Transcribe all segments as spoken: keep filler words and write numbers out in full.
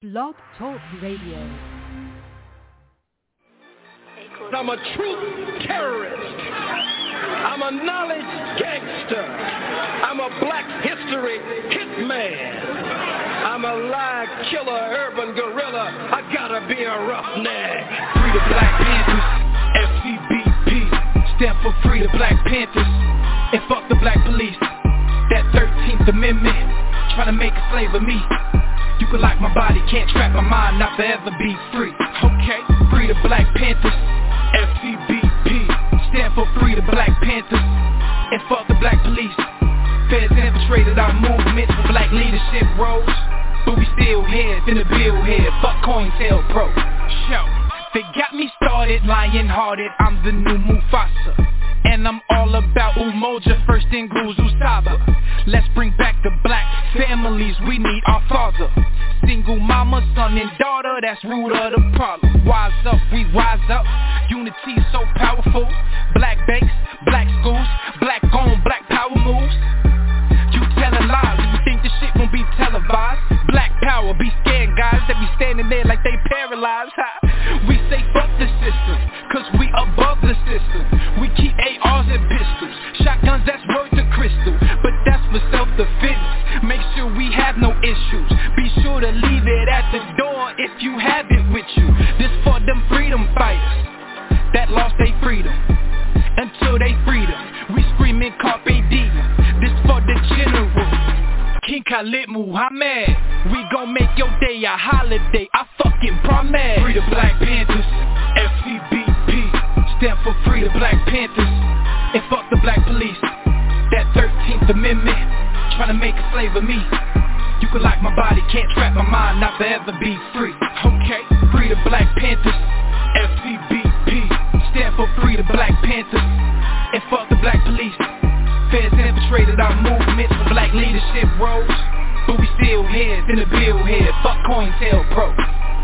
Blog Talk Radio. I'm a truth terrorist. I'm a knowledge gangster. I'm a black history hitman. I'm a lie killer, urban gorilla. I gotta be a roughneck. Free the Black Panthers, F C B P, stand for Free the Black Panthers, and fuck the black police. That thirteenth Amendment, trying to make a slave of me. You can lock my body, can't trap my mind, not forever be free. Okay, free the Black Panthers, F C B P, stand for Free the Black Panthers, and fuck the black police. Feds infiltrated our movement for black leadership roles, but we still here, finna build here, fuck COINTELPRO. Show, they got me started, lion-hearted, I'm the new Mufasa. And I'm all about Umoja, first in Guzu Saba. Let's bring back the black families, we need our father. Single mama, son and daughter, that's root of the problem. Wise up, we wise up, unity is so powerful. Black banks, black schools, black on, black power moves. You telling lies, you think this shit won't be televised. Black power, be scared guys that be standing there like they paralyzed. We say fuck the system, cause we above the system. We keep A Rs and pistols, shotguns that's worth a crystal, but that's for self-defense. Make sure we have no issues, be sure to leave it at the door if you have it with you. This for them freedom fighters that lost their freedom, until they freedom, we screaming Carpe Diem. This for the general, King Khalid Muhammad. We gon' make your day a holiday, I fucking promise. Free the Black Panthers, F C B P, stand for Free the Black Panthers, and fuck the black police. That thirteenth Amendment, tryna make a slave of me. You can lock my body, can't trap my mind, not forever be free. Okay, Free the Black Panthers, F C B P, stand for Free the Black Panthers, and fuck the black police. Feds infiltrated our movement for black leadership roles, but we still here, finna build here, fuck COINTELPRO.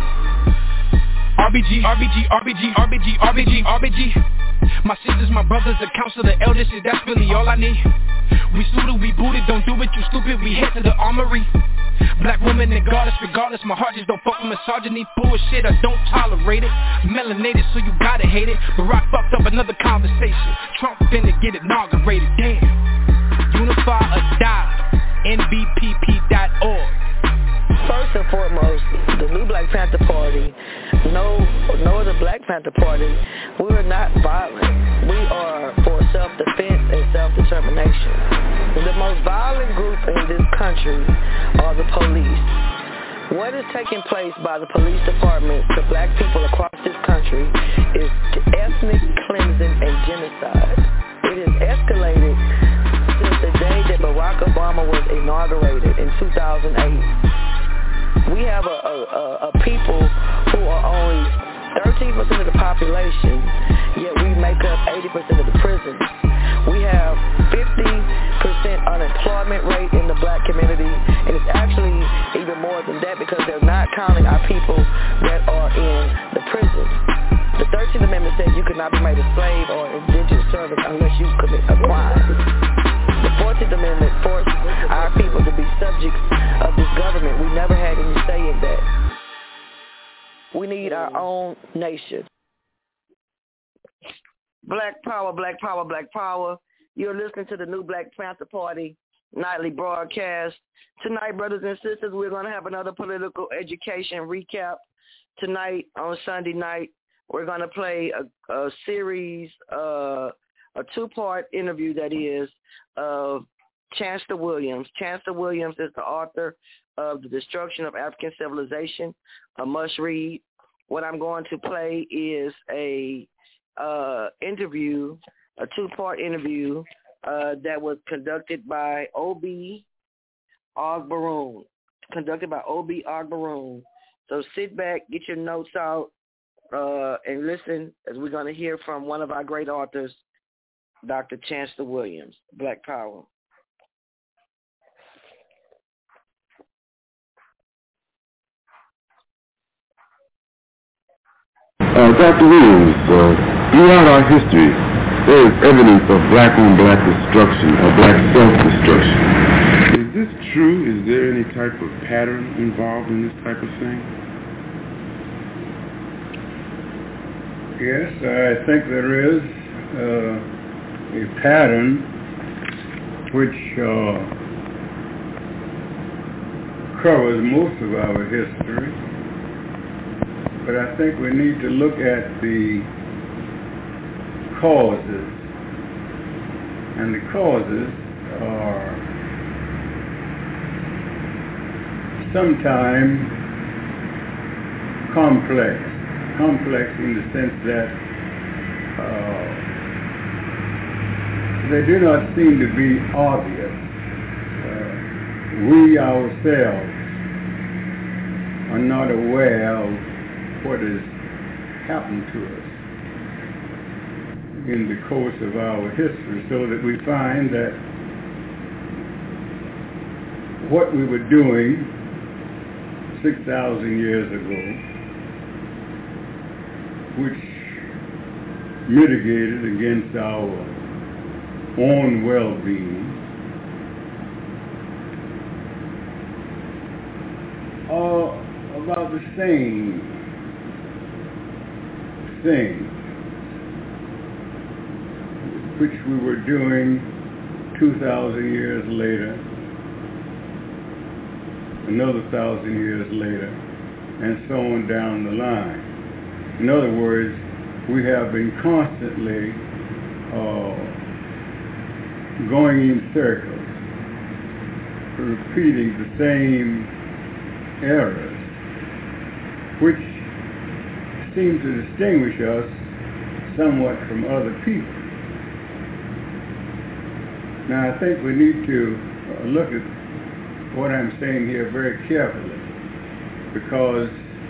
R B G, R B G, R B G, R B G, R B G, R B G. My sisters, my brothers, the council, the elders, shit, that's really all I need. We suited, we booted, don't do it, you stupid, we head to the armory. Black woman and goddess, regardless, my heart just don't fuck with misogyny. Bullshit, I don't tolerate it. Melanated, so you gotta hate it. Barack fucked up another conversation. Trump finna get inaugurated, damn. Unify or die, N B P P dot org. First and foremost, the new Black Panther Party, no, no other Black Panther Party, we are not violent. We are for self-defense and self-determination. The most violent group in this country are the police. What is taking place by the police department to black people across this country is ethnic cleansing and genocide. It has escalated since the day that Barack Obama was inaugurated in two thousand eight. We have a, a, a people who are only thirteen percent of the population, yet we make up eighty percent of the prisons. We have fifty percent unemployment rate in the black community, and it's actually even more than that because they're not counting our people that are in the prisons. The thirteenth Amendment says you cannot be made a slave or indentured servant unless you commit a crime. The fourteenth Amendment forced our people to be subjects of this government. We never had any say in that. We need our own nation. Black power, black power, black power. You're listening to the new Black Panther Party nightly broadcast. Tonight, brothers and sisters, we're going to have another political education recap. Tonight, on Sunday night, we're going to play a, a series, uh, a two-part interview, that is, of Chancellor Williams. Chancellor Williams is the author of The Destruction of African Civilization, a must-read. What I'm going to play is a uh, interview, a two-part interview uh, that was conducted by O B Ogbaroon, conducted by O B Ogbaroon. So sit back, get your notes out, uh, and listen as we're going to hear from one of our great authors, Doctor Chancellor Williams. Black Power. Uh, Doctor Williams, uh, throughout our history, there is evidence of black-on-black destruction or black self-destruction. Is this true? Is there any type of pattern involved in this type of thing? Yes, I think there is uh, a pattern which uh, covers most of our history, but I think we need to look at the causes, and the causes are sometimes complex, complex in the sense that uh, they do not seem to be obvious. Uh, we ourselves are not aware of what has happened to us in the course of our history, so that we find that what we were doing six thousand years ago, which mitigated against our own well-being, are about the same thing which we were doing two thousand years later, another thousand years later, and so on down the line. In other words, we have been constantly uh, going in circles, repeating the same errors, which seem to distinguish us somewhat from other people. Now, I think we need to uh, look at what I'm saying here very carefully, because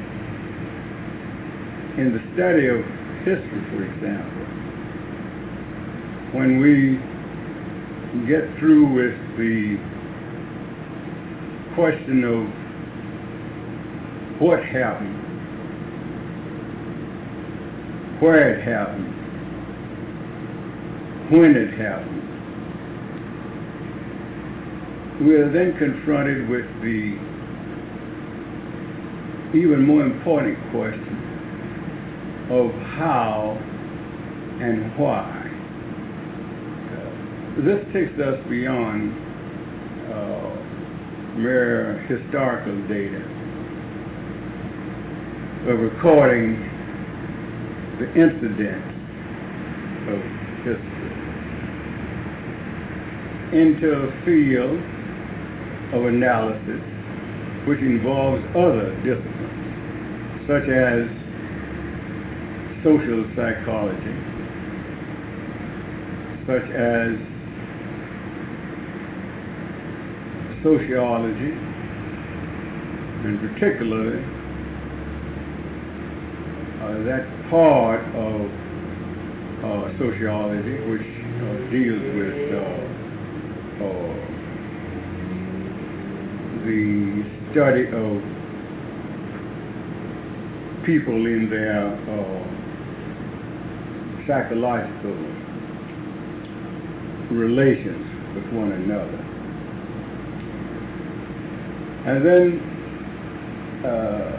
in the study of history, for example, when we get through with the question of what happened, where it happened, when it happened, we are then confronted with the even more important question of how and why. Uh, this takes us beyond uh, mere historical data of recording the incidents of history into a field of analysis which involves other disciplines, such as social psychology, such as sociology, and particularly uh, that part of uh, sociology which uh, deals with uh, uh, the study of people in their uh, psychological relations with one another. And then uh,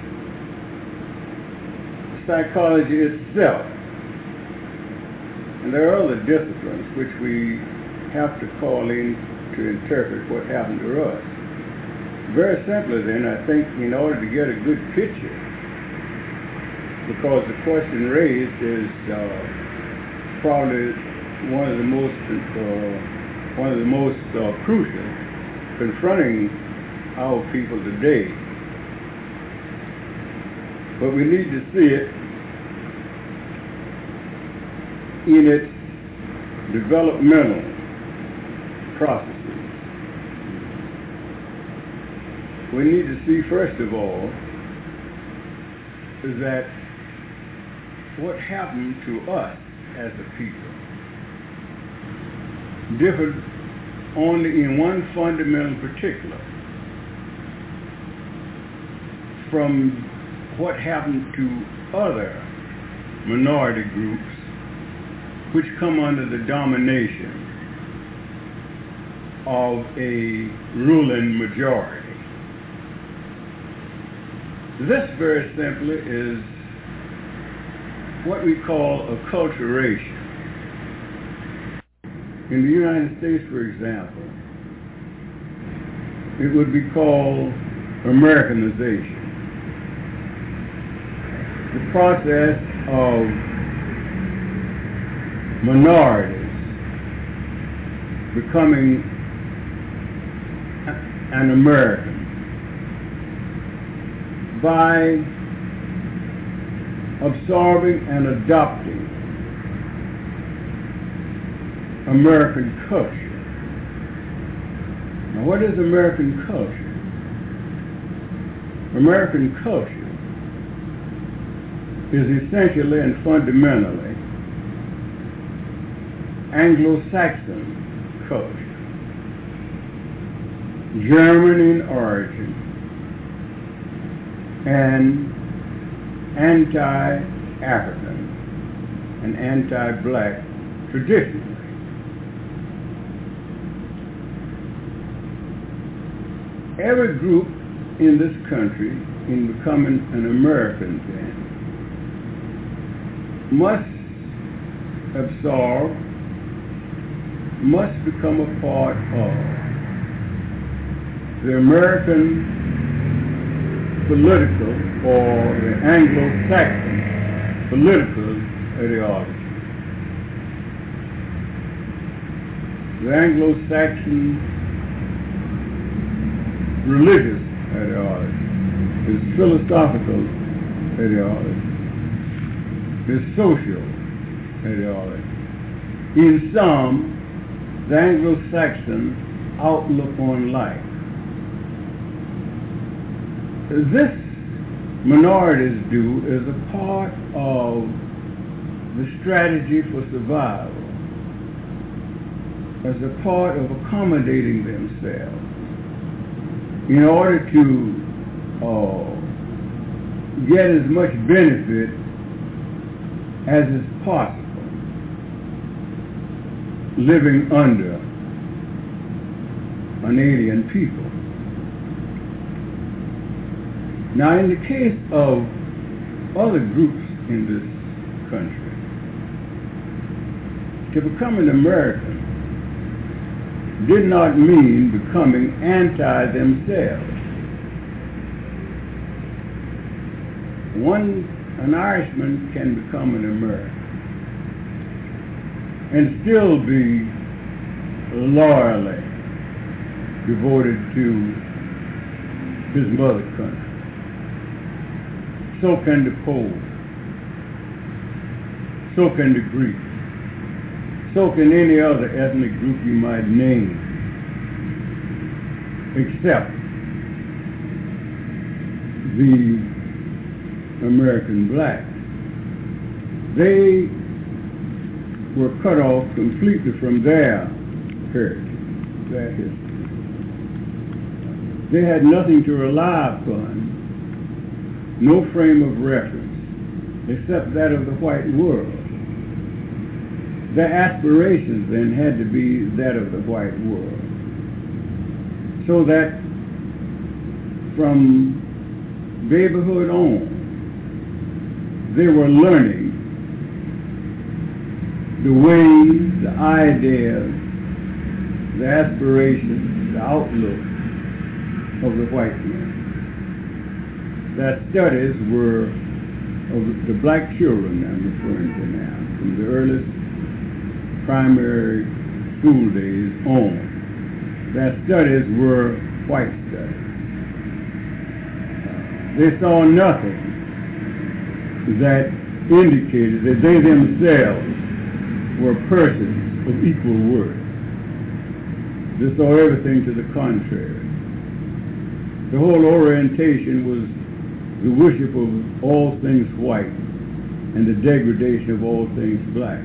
psychology itself. And there are other disciplines which we have to call in to interpret what happened to us. Very simply then, I think in order to get a good picture, because the question raised is uh, probably one of the most uh, one of the most uh, crucial confronting our people today. But we need to see it in its developmental processes. We need to see, first of all, that what happened to us as a people differed only in one fundamental particular from what happened to other minority groups which come under the domination of a ruling majority. This very simply is what we call acculturation. In the United States, for example, it would be called Americanization. The process of minorities becoming an American by absorbing and adopting American culture. Now, what is American culture? American culture is essentially and fundamentally Anglo-Saxon culture, German in origin, and anti-African and anti-black traditionally. Every group in this country, in becoming an American then, must absorb, must become a part of the American political or the Anglo-Saxon political ideology. The Anglo-Saxon religious ideology, his philosophical ideology, his social ideology. In sum, the Anglo-Saxon outlook on life. This minorities do is a part of the strategy for survival, as a part of accommodating themselves in order to uh, get as much benefit as is possible living under an alien people. Now, in the case of other groups in this country, to become an American did not mean becoming anti themselves. One, an Irishman can become an American and still be loyally devoted to his mother country. So can the Poles. So can the Greeks. So can any other ethnic group you might name, except the American blacks. They were cut off completely from their heritage, their history. They had nothing to rely upon, no frame of reference, except that of the white world. Their aspirations then had to be that of the white world. So that from babyhood on, they were learning the ways, the ideas, the aspirations, the outlook of the white man. Their studies were of the black children I'm referring to now, from the earliest primary school days on. Their studies were white studies. They saw nothing that indicated that they themselves were persons of equal worth. They saw everything to the contrary. The whole orientation was the worship of all things white and the degradation of all things black.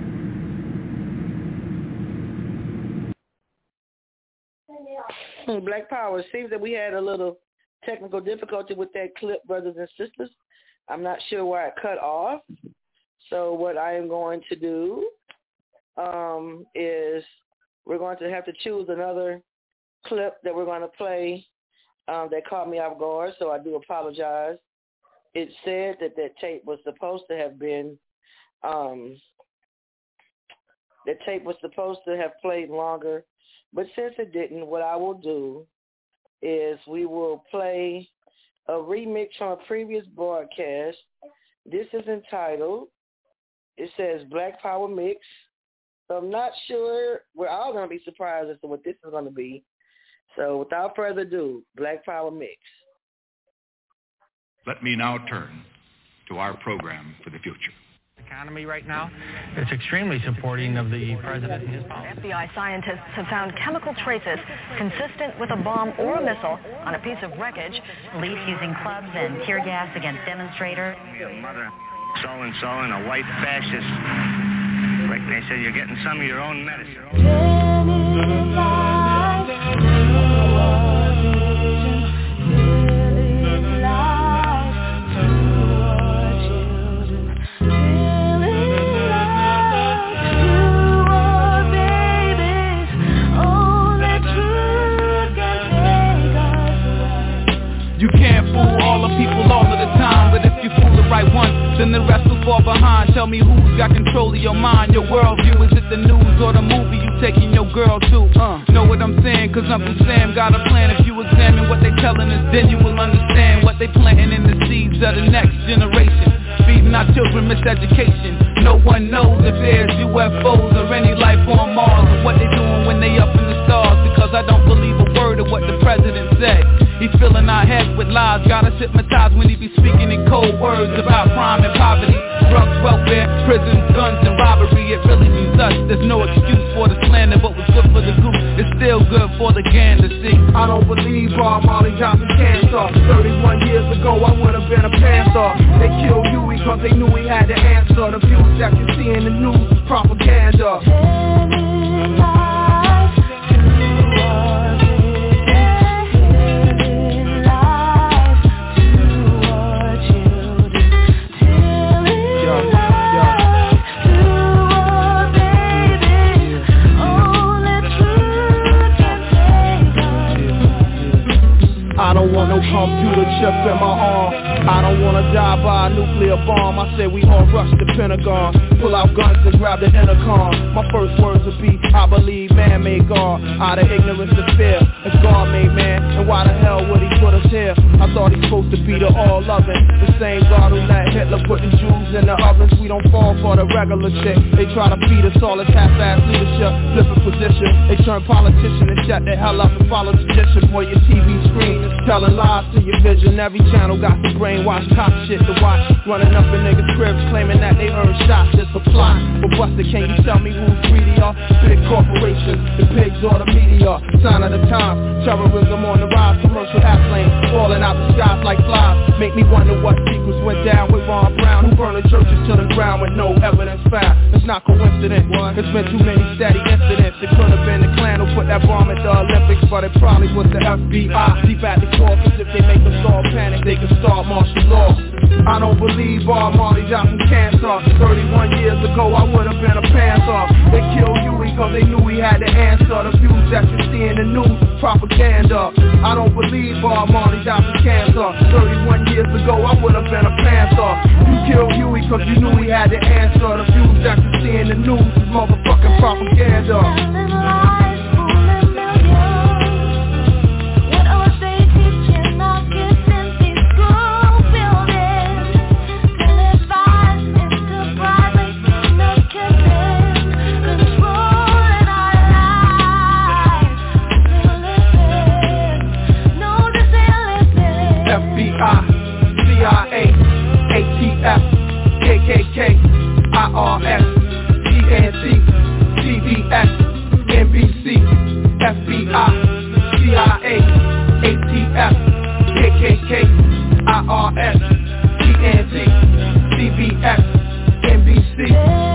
Black Power. It seems that we had a little technical difficulty with that clip, brothers and sisters. I'm not sure why it cut off. So what I am going to do um, is we're going to have to choose another clip that we're going to play um, that caught me off guard, so I do apologize. It said that that tape was supposed to have been, um, the tape was supposed to have played longer, but since it didn't, what I will do is we will play a remix from a previous broadcast. This is entitled, it says Black Power Mix. So I'm not sure, we're all going to be surprised as to what this is going to be. So without further ado, Black Power Mix. Let me now turn to our program for the future. Economy right now, it's extremely supporting of the president and his policy. F B I scientists have found chemical traces consistent with a bomb or a missile on a piece of wreckage. Police using clubs and tear gas against demonstrators. Your mother, so-and-so, and a white fascist. Like they said, you're getting some of your own medicine. You can't fool all the people all of the time, but if you fool the right one, then the rest will fall behind. Tell me who's got control of your mind, your worldview. Is it the news or the movie you taking your girl to? Uh, know what I'm saying? Cause Uncle Sam got a plan. If you examine what they telling us, then you will understand what they planting in the seeds of the next generation. Feeding our children miseducation. No one knows if there's U F Os or any life on Mars, or what they doing when they up in the stars. Because I don't believe a word of what the president said. He's filling our heads with lies, got us hypnotized when he be speaking in cold words about crime and poverty, drugs, welfare, prisons, guns, and robbery. It really means us. There's no excuse for the slander, but what's good for the goose is still good for the gander. See, I don't believe Bob Marley Johnson cancer. thirty-one years ago, I would have been a panther. They killed Huey cause they knew he had the answer. The views that you see in the news is propaganda. I don't want no computer chip in my arm. I don't wanna die by a nuclear bomb. I say we all rush the Pentagon, pull out guns and grab the intercom. My first words will be, I believe man made God. Out of ignorance and fear, if God made man, then why the hell would he put us here? I thought he's supposed to be the all-loving, the same God who let Hitler put the Jews in the ovens. We don't fall for the regular shit. They try to feed us all this half-ass leadership, flipping position. They turn politician and shut the hell up and follow tradition. Boy, your T V screen is telling lies to your vision. Every channel got some brainwashed cop shit to watch. Running up in niggas' cribs claiming that they earn shots. It's a plot. But Buster, can you tell me who's greedier? Big corporations, the pigs or the media. Sign of the times, terrorism on the rise. Commercial airplanes falling out the skies like flies. Make me wonder what secrets went down with Ron Brown, who burned the churches to the ground with no evidence found. It's not coincidence. It's been too many steady incidents. It could have been the Klan who put that bomb at the Olympics, but it probably was the F B I. Deep at the core, cause if they make us all panic, they can start martial law. I don't believe Bob Marley Johnson cancer. thirty-one years ago, I would have been a panther. They killed Huey cause they knew he had the answer. The views that you see in the news, propaganda. I don't believe Bob Marley Johnson cancer. thirty-one years ago, I would have been a panther. You killed Huey cause you knew he had the answer. The views that you see in the news is motherfucking propaganda. F B I, C I A, A T F, K K K, I R S, T N T, C B S, N B C, F B I, C I A, A T F, K K K, I R S, T N T, C B S, N B C.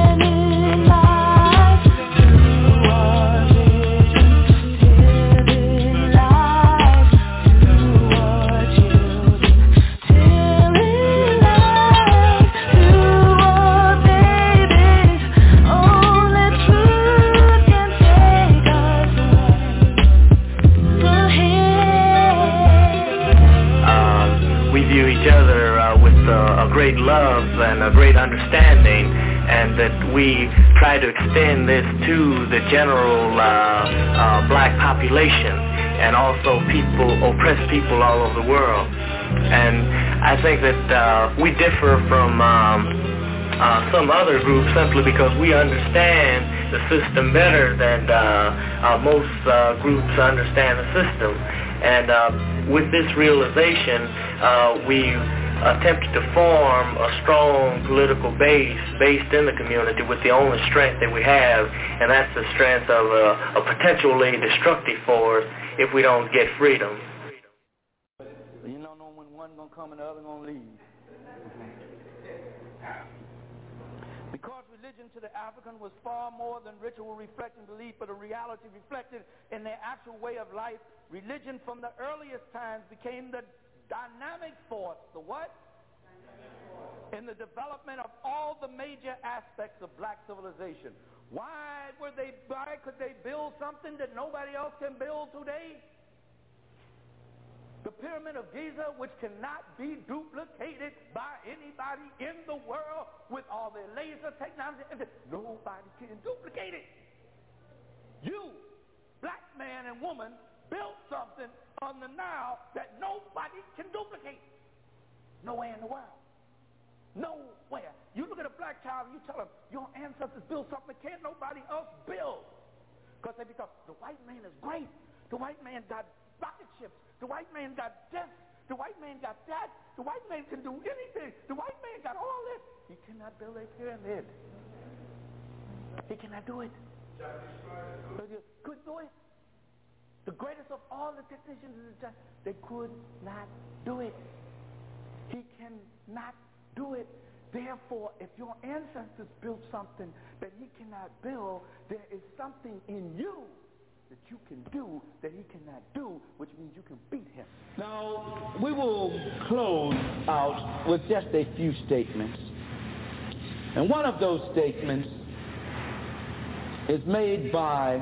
great love and a great understanding, and that we try to extend this to the general uh, uh, black population and also people, oppressed people all over the world. And I think that uh, we differ from um, uh, some other groups simply because we understand the system better than uh, uh, most uh, groups understand the system. And uh, with this realization, uh, we attempted to form a strong political base based in the community with the only strength that we have, and that's the strength of a, a potentially destructive force if we don't get freedom. You don't know when one's going to come and the other going to leave. Because religion to the African was far more than ritual reflecting belief, but a reality reflected in their actual way of life, religion from the earliest times became the dynamic force, the what? In the development of all the major aspects of black civilization. Why were they, why could they build something that nobody else can build today? The Pyramid of Giza, which cannot be duplicated by anybody in the world with all their laser technology, nobody can duplicate it. You, black man and woman, built something on the Nile that nobody can duplicate. Nowhere in the world. Nowhere. You look at a black child and you tell them, your ancestors built something that can't nobody else build. Because they become, the white man is great. The white man got rocket ships. The white man got this. The white man got that. The white man can do anything. The white man got all this. He cannot build a pyramid. He cannot do it. Couldn't do it. The greatest of all the technicians in the time, they could not do it. He cannot do it. Therefore, if your ancestors built something that he cannot build, there is something in you that you can do that he cannot do, which means you can beat him. Now, we will close out with just a few statements. And one of those statements is made by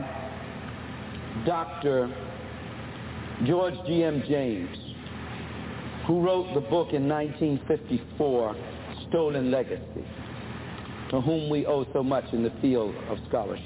Doctor George G M James, who wrote the book in nineteen fifty-four, Stolen Legacy, to whom we owe so much in the field of scholarship.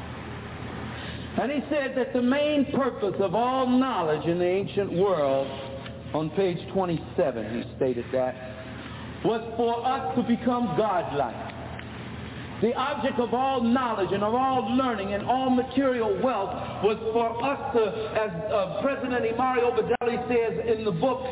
And he said that the main purpose of all knowledge in the ancient world, on page twenty-seven, he stated that, was for us to become godlike. The object of all knowledge and of all learning and all material wealth was for us to, as uh, President Mario Bedelli says in the book,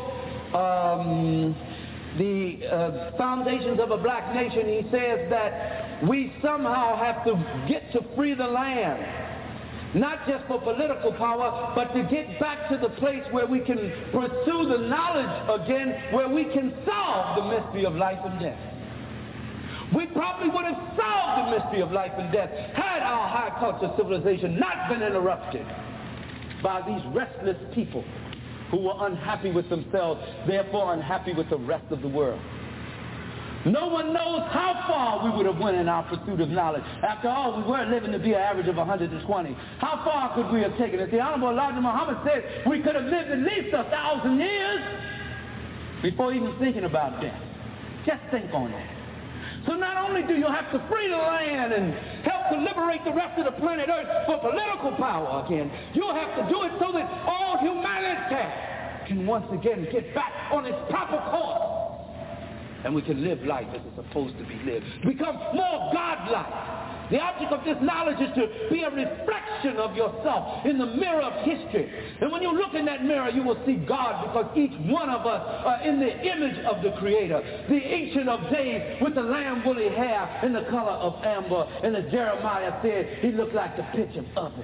um, The uh, Foundations of a Black Nation, he says that we somehow have to get to free the land, not just for political power, but to get back to the place where we can pursue the knowledge again, where we can solve the mystery of life and death. We probably would have solved the mystery of life and death had our high culture civilization not been interrupted by these restless people who were unhappy with themselves, therefore unhappy with the rest of the world. No one knows how far we would have went in our pursuit of knowledge. After all, we were living to be an average of one hundred twenty. How far could we have taken it? The Honorable Elijah Muhammad said we could have lived at least a thousand years before even thinking about death. Just think on that. So not only do you have to free the land and help to liberate the rest of the planet Earth for political power again, you'll have to do it so that all humanity can once again get back on its proper course. And we can live life as it's supposed to be lived. Become more godlike. The object of this knowledge is to be a reflection of yourself in the mirror of history. And when you look in that mirror, you will see God, because each one of us are in the image of the Creator. The Ancient of Days with the lamb woolly hair and the color of amber. And as Jeremiah said, he looked like the pitch of oven.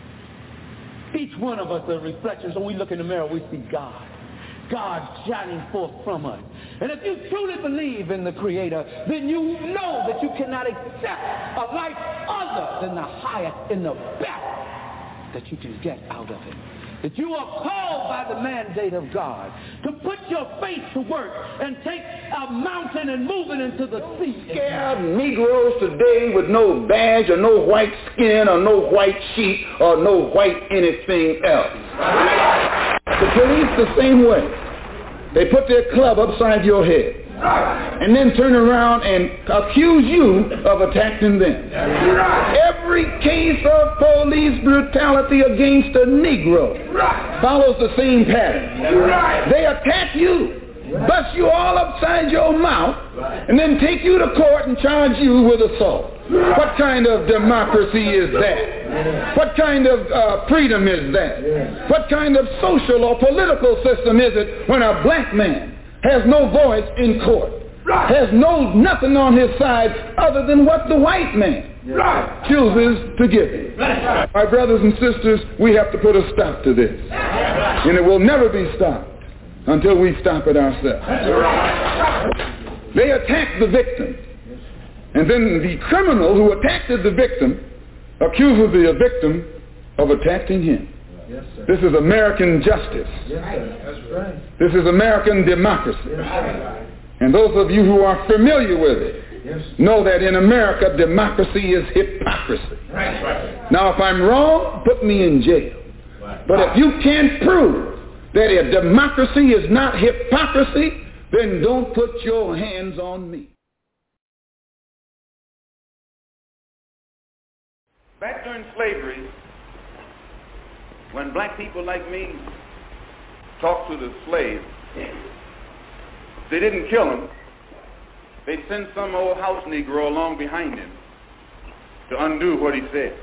Each one of us are reflections. When we look in the mirror, we see God. God shining forth from us. And if you truly believe in the Creator, then you know that you cannot accept a life other than the highest and the best that you can get out of it. That you are called by the mandate of God to put your faith to work and take a mountain and move it into the sea. Scared Negroes today with no badge or no white skin or no white sheet or no white anything else. The police the same way. They put their club upside your head. and then turn around and accuse you of attacking them. Every case of police brutality against a Negro follows the same pattern. They attack you, bust you all upside your mouth, and then take you to court and charge you with assault. What kind of democracy is that? What kind of uh, freedom is that? What kind of social or political system is it when a black man has no voice in court, has no nothing on his side other than what the white man chooses to give him? My brothers and sisters, we have to put a stop to this, and it will never be stopped until we stop it ourselves. They attack the victim, and then the criminal who attacked the victim accuses the victim of attacking him. Yes, this is American justice. Yes, that's right. This is American democracy. Yes, and those of you who are familiar with it yes. know that in America, democracy is hypocrisy. Right. Now, if I'm wrong, put me in jail. Right. But if you can't prove that a democracy is not hypocrisy, then don't put your hands on me. Back during slavery, when black people like me talked to the slaves, they didn't kill him. They'd send some old house Negro along behind him to undo what he said.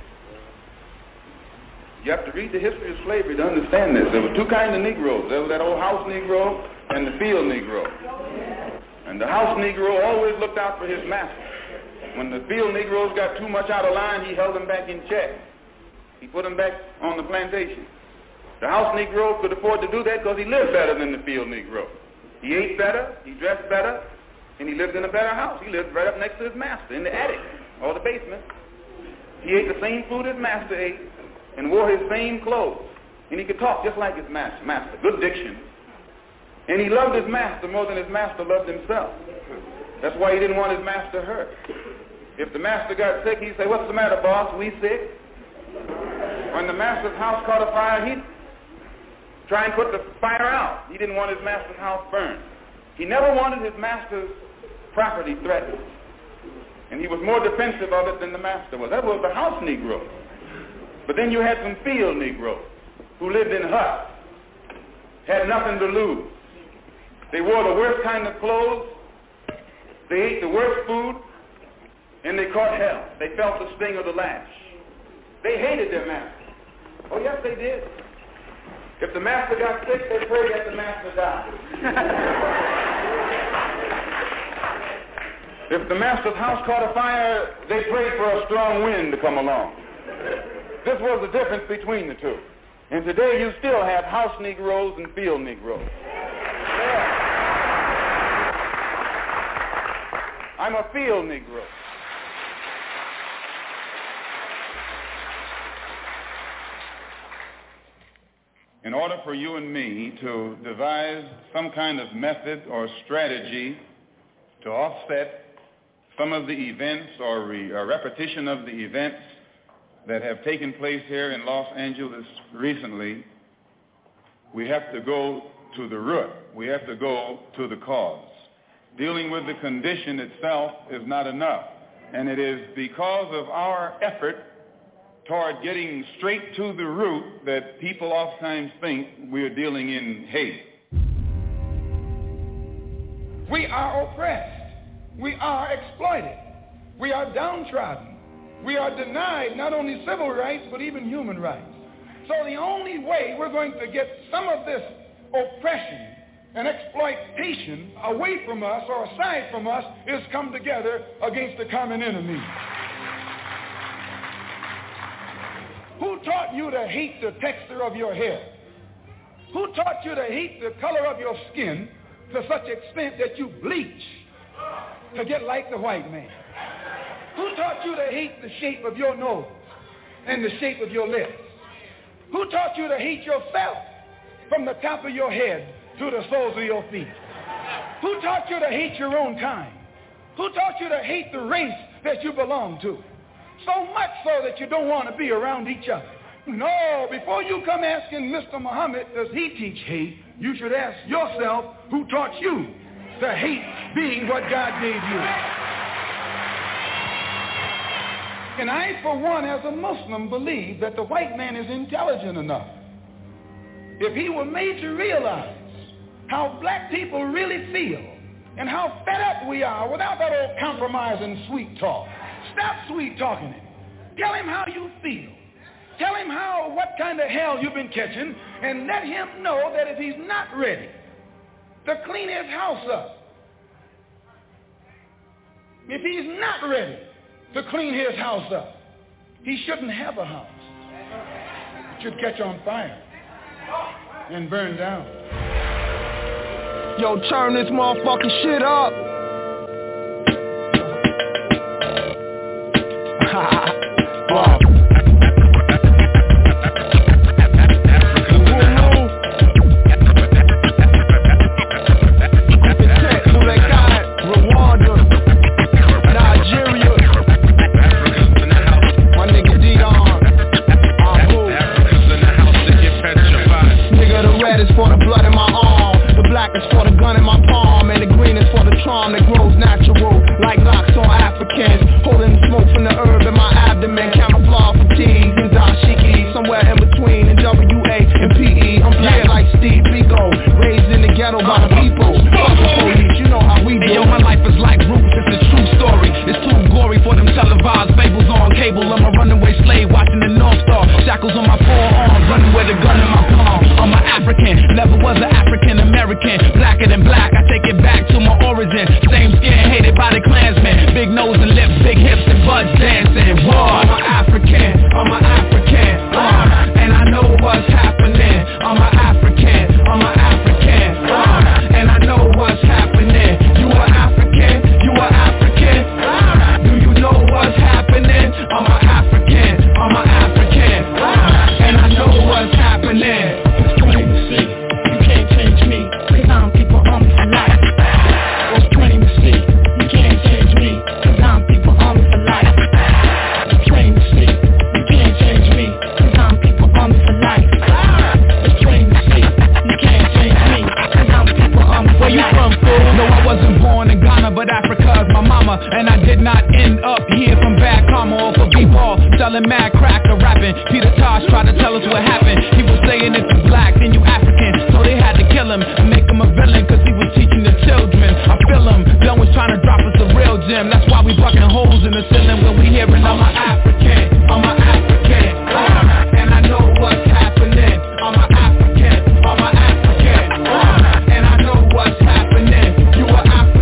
You have to read the history of slavery to understand this. There were two kinds of Negroes. There was that old house Negro and the field Negro. And the house Negro always looked out for his master. When the field Negroes got too much out of line, he held them back in check. He put them back on the plantation. The house Negro could afford to do that because he lived better than the field Negro. He ate better, he dressed better, and he lived in a better house. He lived right up next to his master in the attic or the basement. He ate the same food his master ate and wore his same clothes. And he could talk just like his master. Master, good diction. And he loved his master more than his master loved himself. That's why he didn't want his master hurt. If the master got sick, he'd say, "What's the matter, boss? We sick?" When the master's house caught a fire, he'd try and put the fire out. He didn't want his master's house burned. He never wanted his master's property threatened. And he was more defensive of it than the master was. That was the house Negro. But then you had some field Negroes who lived in huts, had nothing to lose. They wore the worst kind of clothes, they ate the worst food, and they caught hell. They felt the sting of the lash. They hated their master. Oh, yes, they did. If the master got sick, they prayed that the master died. If the master's house caught a fire, they prayed for a strong wind to come along. This was the difference between the two. And today you still have house Negroes and field Negroes. Yeah. I'm a field Negro. In order for you and me to devise some kind of method or strategy to offset some of the events or, re- or repetition of the events that have taken place here in Los Angeles recently, we have to go to the root. We have to go to the cause. Dealing with the condition itself is not enough. And it is because of our effort toward getting straight to the root that people oftentimes think we are dealing in hate. We are oppressed. We are exploited. We are downtrodden. We are denied not only civil rights, but even human rights. So the only way we're going to get some of this oppression and exploitation away from us or aside from us is come together against the common enemy. Who taught you to hate the texture of your hair? Who taught you to hate the color of your skin to such extent that you bleach to get like the white man? Who taught you to hate the shape of your nose and the shape of your lips? Who taught you to hate yourself from the top of your head to the soles of your feet? Who taught you to hate your own kind? Who taught you to hate the race that you belong to? So much so that you don't want to be around each other. No, before you come asking Mister Muhammad, does he teach hate, you should ask yourself, who taught you the hate being what God gave you. And I, for one, as a Muslim, believe that the white man is intelligent enough. If he were made to realize how black people really feel and how fed up we are without that old compromise and sweet talk. Stop sweet talking him. Tell him how you feel. Tell him how, what kind of hell you've been catching, and let him know that if he's not ready to clean his house up, if he's not ready to clean his house up, he shouldn't have a house. It should catch on fire and burn down. Yo, turn this motherfucking shit up. Wow. For the blood in my arm, the black is for the gun in my palm, and the green is for the charm that grows natural, like locks on Africans, holding the smoke from the herb in my abdomen, camouflage fatigues and dashiki, somewhere in between in W A and P E. I'm black yeah. like Steve Biko, raised in the ghetto by the people. Fuck the police, you know how we do. Hey, yo, my life is like Roots, it's a true story. It's too gory for them televised fables on cable. I'm a runaway slave watching the North Star, shackles on my forearms, running with a gun in my palm. I'm an African, never was an African American, blacker than black, I take it back to my origin. Same skin, hated by the Klansmen, big nose and lips, big hips and butts dancing. Whoa, I'm an African, I'm an African, uh, and I know what's happening. I'm an African, I'm an African, uh, and I know what's happening. You are African, you are African, uh, do you know what's happening? I'm an African, I'm an African, uh, and I know what's happening. But Africa is my mama, and I did not end up here from bad karma or for B-ball, selling mad crack or rapping. Peter Tosh tried to tell us what happened. He was saying if you black, then you African, so they had to kill him and make him a villain, cause he was teaching the children. I feel him, Done was trying to drop us a real gem. That's why we bucking holes in the ceiling when we hearing I'm an African, I'm an African, uh, and I know what's happening. I'm an African, I'm an African, uh, and I know what's happening. You are African.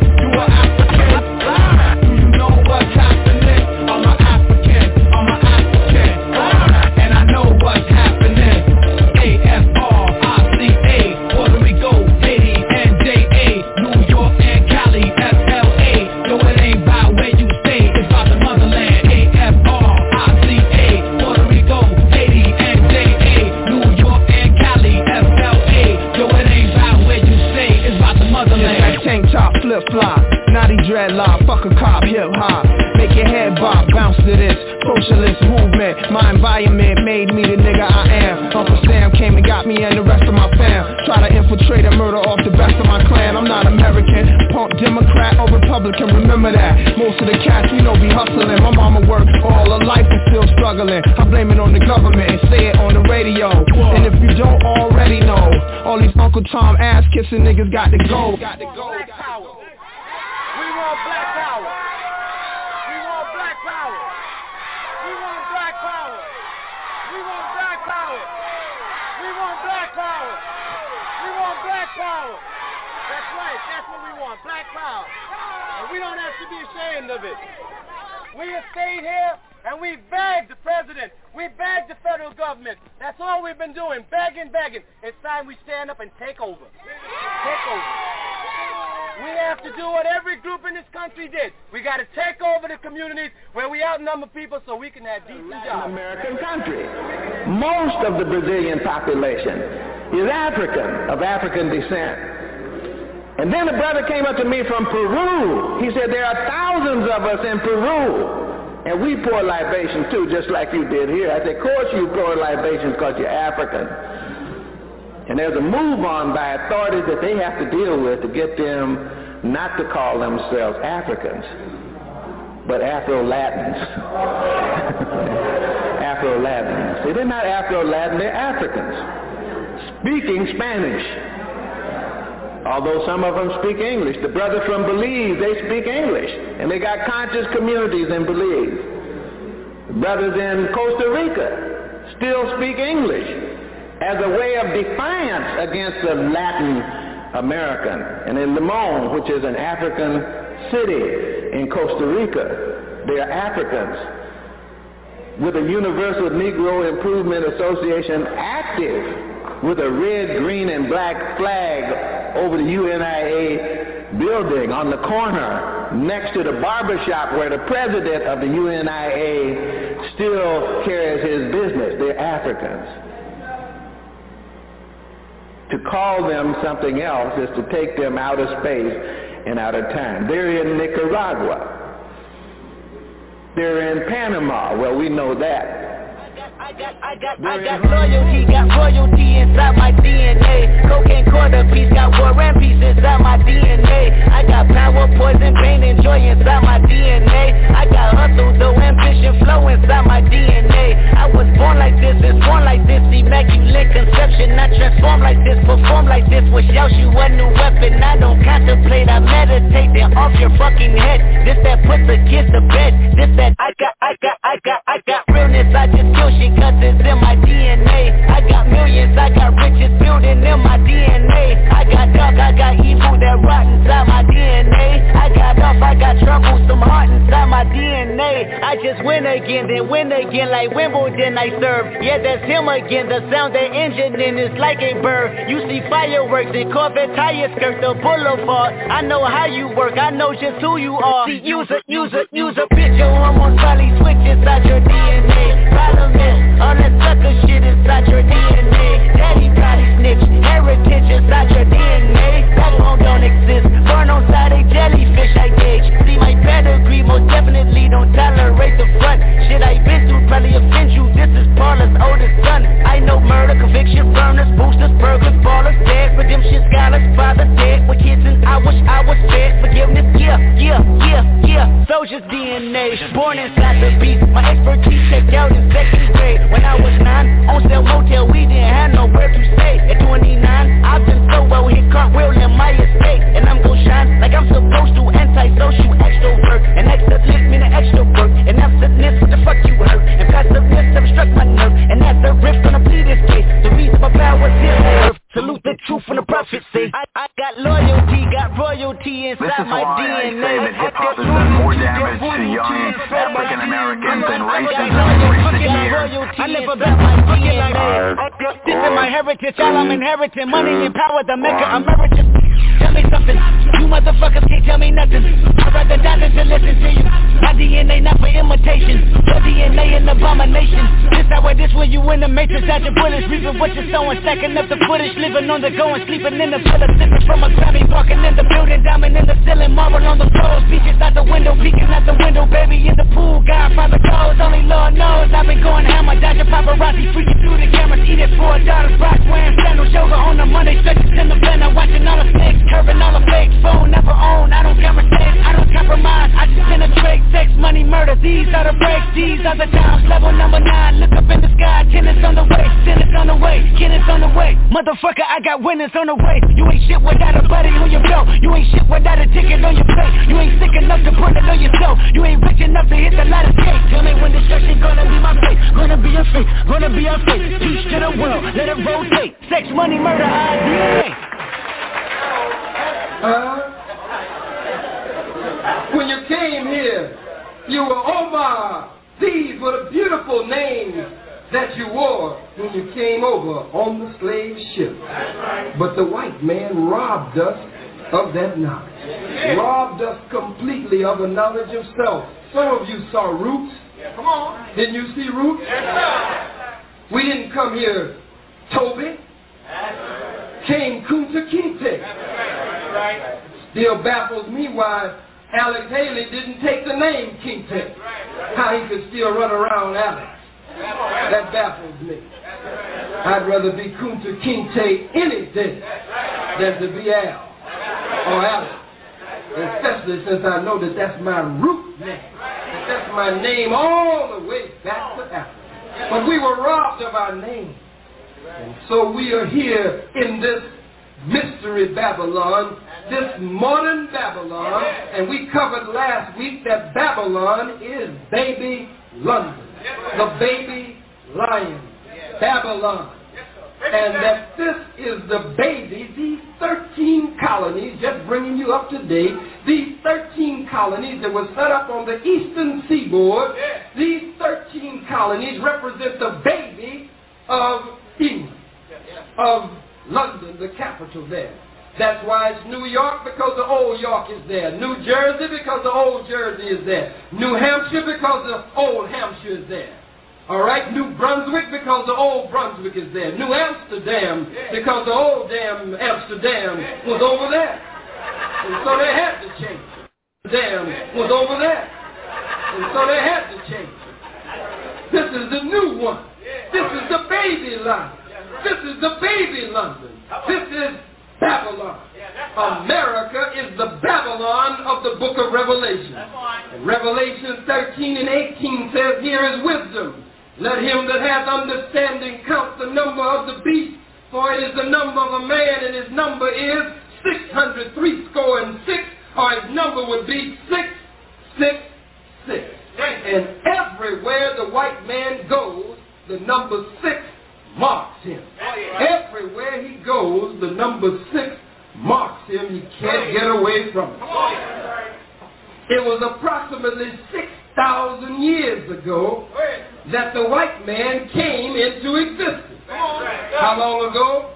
Flip-flop, naughty dreadlock, fuck a cop, hip-hop, make your head bob, bounce to this, socialist movement, my environment made me the nigga I am. Uncle Sam came and got me and the rest of my fam, try to infiltrate and murder off the best of my clan. I'm not American, punk Democrat or Republican, remember that. Most of the cats we know be hustling, my mama worked all her life and still struggling. I blame it on the government and say it on the radio. And if you don't already know, all these Uncle Tom ass kissing niggas got to go. Got to go. Black power. We want black power. We want black power. We want black power. We want black power. We want black power. We want black power. That's right. That's what we want. Black power. And we don't have to be ashamed of it. We have stayed here and we begged the president. We begged the federal government. That's all we've been doing. Begging, begging. It's time we stand up and take over. Take over. We have to do what every group in this country did. We got to take over the communities where we outnumber people so we can have decent jobs. An American country. Most of the Brazilian population is African, of African descent. And then a brother came up to me from Peru. He said, there are thousands of us in Peru. And we pour libations too, just like you did here. I said, of course you pour libations because you're African. And there's a move on by authorities that they have to deal with to get them not to call themselves Africans, but Afro-Latins. Afro-Latins. See, they're not Afro-Latin, they're Africans, speaking Spanish. Although some of them speak English. The brothers from Belize, they speak English, and they got conscious communities in Belize. The brothers in Costa Rica still speak English as a way of defiance against the Latin American. And in Limon, which is an African city in Costa Rica, they are Africans with a Universal Negro Improvement Association active with a red, green, and black flag over the U N I A building on the corner next to the barber shop where the president of the U N I A still carries his business. They're Africans. To call them something else is to take them out of space and out of time. They're in Nicaragua. They're in Panama. Well, we know that. I got, I got, I got loyalty, got royalty inside my D N A. Cocaine quarter piece, got war and peace inside my D N A. I got power, poison, pain, and joy inside my D N A. I got hustle, though, ambition, flow inside my D N A. I was born like this, and born like this, immaculate conception. I transform like this, perform like this, wish y'all shoot a new weapon. I don't contemplate, I meditate, then off your fucking head. This that puts the kids to bed. This that I got, I got, I got, I got realness. I just kill shit cause it's in my D N A. I got millions, I got riches building in my D N A. I got dark, I got evil that rot inside my D N A. I got off, I got trouble, some heart inside my D N A. I just win again, then win again like Wimbledon I serve. Yeah, that's him again, the sound that engine in is like a bird. You see fireworks and Corvette tires skirt the boulevard. I know how you work, I know just who you are. See, use a, use a, use a bitch, your hormones probably switch inside your D N A. Problem is, all that sucker shit inside your D N A. Daddy probably snitch, heritage inside your D N A. Backbone don't exist, burn on side a jellyfish I gauge. See my pedigree, most definitely don't tolerate the front. Shit I been through probably offend you, this is Paula's oldest son. I know murder, conviction, burners, boosters, burglars, ballers, dead, redemption, scholars, father dead. With kids and I wish I was fed, forgiveness, yeah, yeah, yeah, yeah. Soldier's D N A, born inside the beast. My expertise checked out in second grade. When I was nine, on sale motel, we didn't have nowhere to stay. At twenty-nine, I've been so well, hit cartwheel in my estate. And I'm gon' shine like I'm supposed to, anti-social extrovert. And excellence meaning extra work. And absentness, what the fuck you hurt? And passiveness have struck my nerve. And that's the rift gonna plead this case. The reason my power's here on earth. Salute the truth and the prophecy. I, I got loyalty, got royalty inside my D N A. This is why I say that hip-hop has done more damage to young African Americans than racists in recent years. I live about my D N A. This is my heritage, all I'm inheriting. Money and power, the Mecca American. Tell me something, you motherfuckers can't tell me nothing. I'd rather die than to listen to you. My D N A not for imitation. Your D N A an abomination. This how it is when you in the matrix. Out your bullets, reaping what you're sowing. Stacking up the footage, living on the go and sleeping in the villa. Sipping from a Grammy, walking in the building. Diamond in the ceiling, marble on the floors. Beaches out the window, peeking out the window. Baby in the pool, Godfather calls. Only Lord knows I've been going hammer. Dodging paparazzi, freaking through the cameras. Eating four dollars, box wearing sandals. Yoga on the Monday, stretches in the blender. Watching all the snakes. Curving all the fake phone, never own. I don't conversate, I don't compromise. I just penetrate, sex, money, murder. These are the breaks, these are the times. Level number nine, look up in the sky. Tennis on the way, tennis on the way, tennis on the way. Motherfucker, I got winners on the way. You ain't shit without a buddy on your belt. You ain't shit without a ticket on your plate. You ain't sick enough to put it on yourself. You ain't rich enough to hit the light of skate. Tell me when destruction gonna be my fate. Gonna be a fate, gonna be a fate. Teach to the world, let it rotate. Sex, money, murder, I D N A. Huh? When you came here, you were Omar. These were the beautiful names that you wore when you came over on the slave ship. But the white man robbed us of that knowledge. Robbed us completely of the knowledge of self. Some of you saw Roots. Come on. Didn't you see Roots? We didn't come here Toby. Came Kunta Kinte. Still baffles me why Alex Haley didn't take the name Kinte. How he could still run around Alex. That baffles me. I'd rather be Kunta Kinte any day than to be Al or Alex. Especially since I know that that's my root name. That that's my name all the way back to Africa. But we were robbed of our name. And so we are here in this mystery Babylon, this modern Babylon, and we covered last week that Babylon is baby London, the baby lion, Babylon. And that this is the baby, these thirteen colonies, just bringing you up to date, these thirteen colonies that were set up on the eastern seaboard, these thirteen colonies represent the baby of England, of London, the capital there. That's why it's New York, because the old York is there. New Jersey, because the old Jersey is there. New Hampshire, because the old Hampshire is there. All right, New Brunswick, because the old Brunswick is there. New Amsterdam, because the old damn Amsterdam was over there. And so they had to change it. Amsterdam was over there. And so they had to change it. This is the new one. This is the baby London. This is the baby London. This is Babylon. America is the Babylon of the book of Revelation. And Revelation thirteen and eighteen says, here is wisdom. Let him that hath understanding count the number of the beast, for it is the number of a man, and his number is six hundred three score and six, or his number would be six, six, six. And everywhere the white man goes, the number six marks him. Everywhere he goes, the number six marks him. He can't get away from it. It was approximately six thousand years ago that the white man came into existence. How long ago?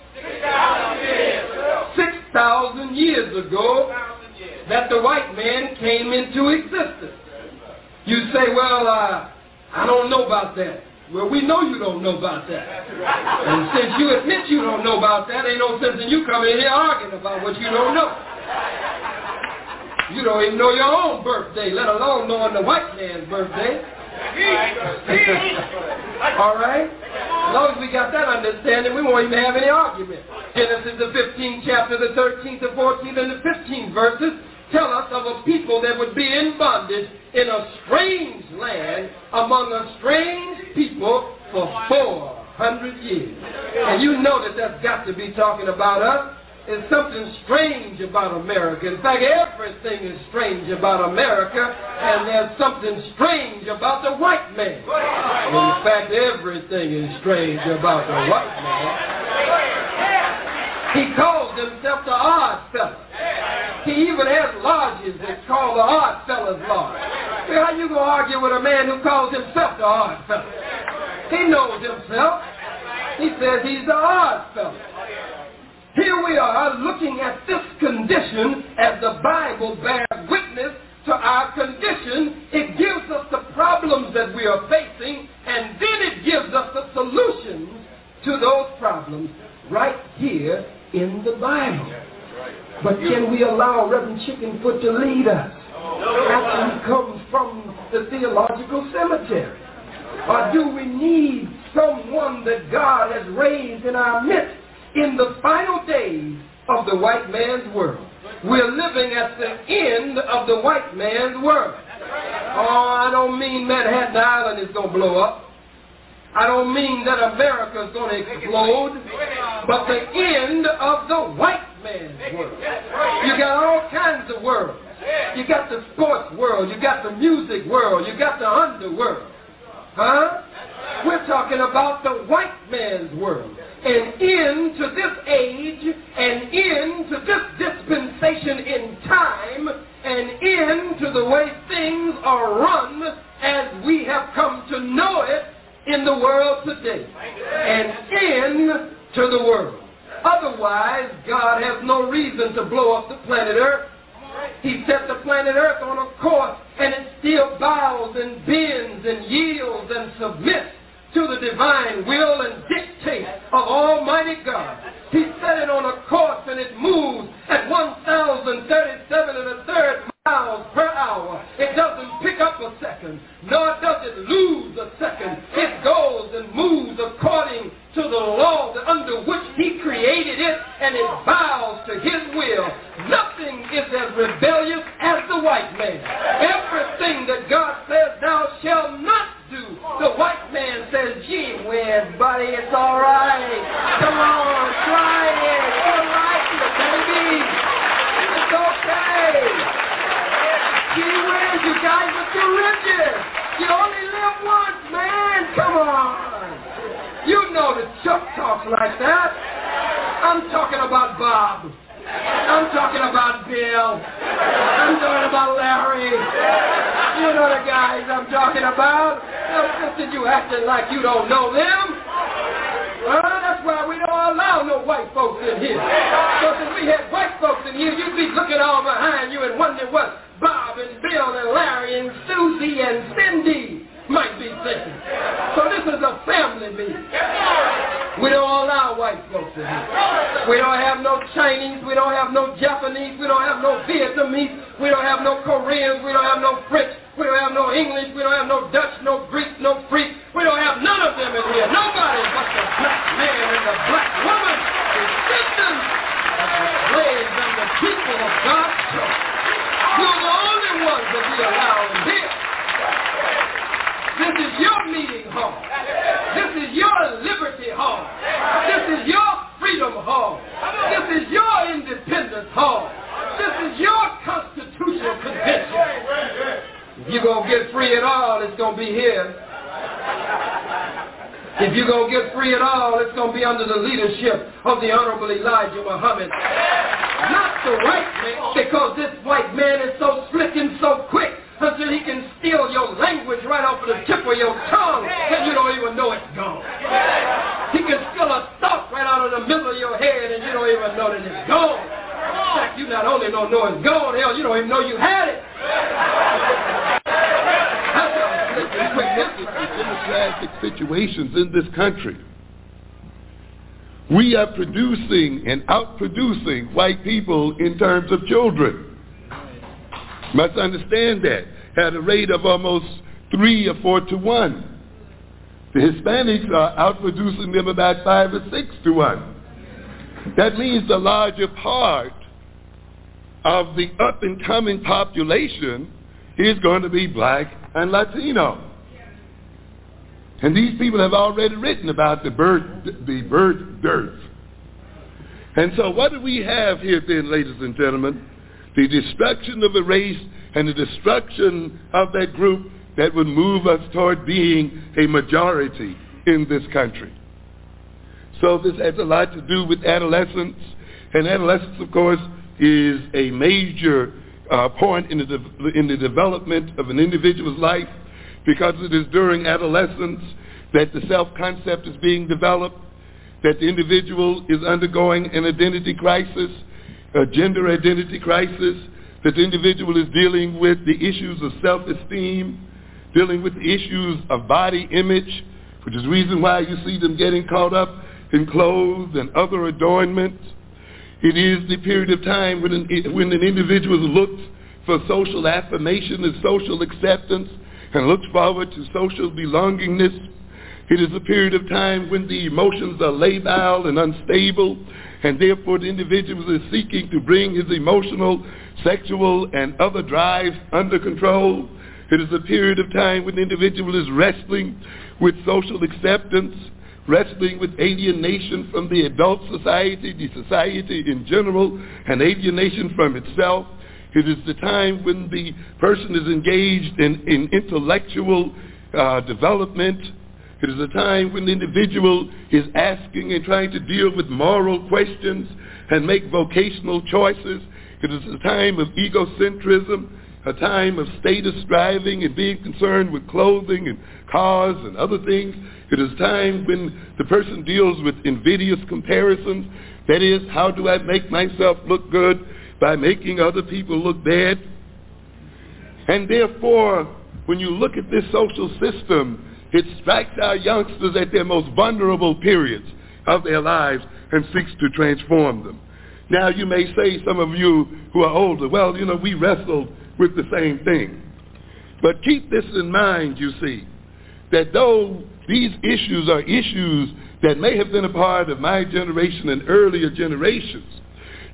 six thousand years ago that the white man came into existence. You say, well, uh, I don't know about that. Well, we know you don't know about that. And since you admit you don't know about that, ain't no sense in you coming in here arguing about what you don't know. You don't even know your own birthday, let alone knowing the white man's birthday. All right? As long as we got that understanding, we won't even have any argument. Genesis, the fifteenth chapter, the thirteenth, the fourteenth, and the fifteenth verses tell us of a people that would be in bondage in a strange land among a strange people for four hundred years. And you know that that's got to be talking about us. There's something strange about America. In fact, everything is strange about America, and there's something strange about the white man. In fact, everything is strange about the white man. He calls himself the Odd Fellow. He even has lodges that's called the Odd Fellows Lodge. Well, how you going to argue with a man who calls himself the Odd Fellow? He knows himself. He says he's the Odd Fellow. Here we are looking at this condition as the Bible bears witness to our condition. It gives us the problems that we are facing, and then it gives us the solutions to those problems right here in the Bible. But can we allow Reverend Chickenfoot to lead us after he comes from the theological cemetery? Or do we need someone that God has raised in our midst in the final days of the white man's world? We're living at the end of the white man's world. Oh, I don't mean Manhattan Island is going to blow up. I don't mean that America is going to explode, but the end of the white man's world. You got all kinds of worlds. You got the sports world. You got the music world. You got the underworld. Huh? We're talking about the white man's world. An end to this age, an end to this dispensation in time, an end to the way things are run as we have come to know it in the world today. An end to the world. Otherwise, God has no reason to blow up the planet Earth. He set the planet Earth on a course, and it still bows and bends and yields and submits to the divine will and dictate of Almighty God. He set it on a course, and it moves at one thousand thirty-seven and a third miles per hour. It doesn't pick up a second, nor does it lose a second. It goes man. Everything that God says thou shalt not do, the white man says, gee whiz, buddy, it's all right. Come on, try it. It's all right, baby. It's okay. Gee whiz, you guys are too rigid. You only live once, man. Come on. You know that Chuck talks like that. I'm talking about Bob. I'm talking about Bill. I'm talking about Larry. You know the guys I'm talking about. Listen, you acting like you don't know them. Well, that's why we don't allow no white folks in here. Because if we had white folks in here, you'd be looking all behind you and wondering what Bob and Bill and Larry and Susie and Cindy might be thinking. So this is a family meeting. We don't allow white folks in here. We don't have no Chinese. We don't have no Japanese. We don't have no Vietnamese. We don't have no Koreans. We don't have no French. We don't have no English. We don't have no Dutch, no Greek, no Greek. We don't have none of them in here. Nobody but the black man and the black woman is victims of the slaves and the people of God's church. You're the only ones that we allow in here. This is your meeting hall. This is your liberty hall. This is your freedom hall. This is your independence hall. This is your constitutional convention. If you're going to get free at all, it's going to be here. If you're going to get free at all, it's going to be under the leadership of the Honorable Elijah Muhammad. Not the white man, because this white man is so slick and so quick until he can steal your language right off of the tip of your tongue and you don't even know it's gone. He can steal a thought right out of the middle of your head and you don't even know that it's gone. In fact, you not only don't know it's gone, hell, you don't even know you had it. Democratic situations in this country. We are producing and outproducing white people in terms of children. Must understand that at a rate of almost three or four to one. The Hispanics are outproducing them about five or six to one. That means the larger part of the up-and-coming population is going to be black and Latino. And these people have already written about the birth, the birth dearth. And so what do we have here then, ladies and gentlemen? The destruction of a race and the destruction of that group that would move us toward being a majority in this country. So this has a lot to do with adolescence. And adolescence, of course, is a major uh, point in the, de- in the development of an individual's life, because it is during adolescence that the self-concept is being developed, that the individual is undergoing an identity crisis, a gender identity crisis, that the individual is dealing with the issues of self-esteem, dealing with the issues of body image, which is the reason why you see them getting caught up in clothes and other adornments. It is the period of time when an, when an individual looks for social affirmation and social acceptance and looks forward to social belongingness. It is a period of time when the emotions are labile and unstable, and therefore the individual is seeking to bring his emotional, sexual, and other drives under control. It is a period of time when the individual is wrestling with social acceptance, wrestling with alienation from the adult society, the society in general, and alienation from itself. It is the time when the person is engaged in, in intellectual uh, development. It is a time when the individual is asking and trying to deal with moral questions and make vocational choices. It is a time of egocentrism, a time of status striving and being concerned with clothing and cars and other things. It is time when the person deals with invidious comparisons. That is, how do I make myself look good by making other people look bad? And therefore, when you look at this social system, it strikes our youngsters at their most vulnerable periods of their lives and seeks to transform them. Now, you may say, some of you who are older, well, you know, we wrestled with the same thing. But keep this in mind, you see, that though these issues are issues that may have been a part of my generation and earlier generations,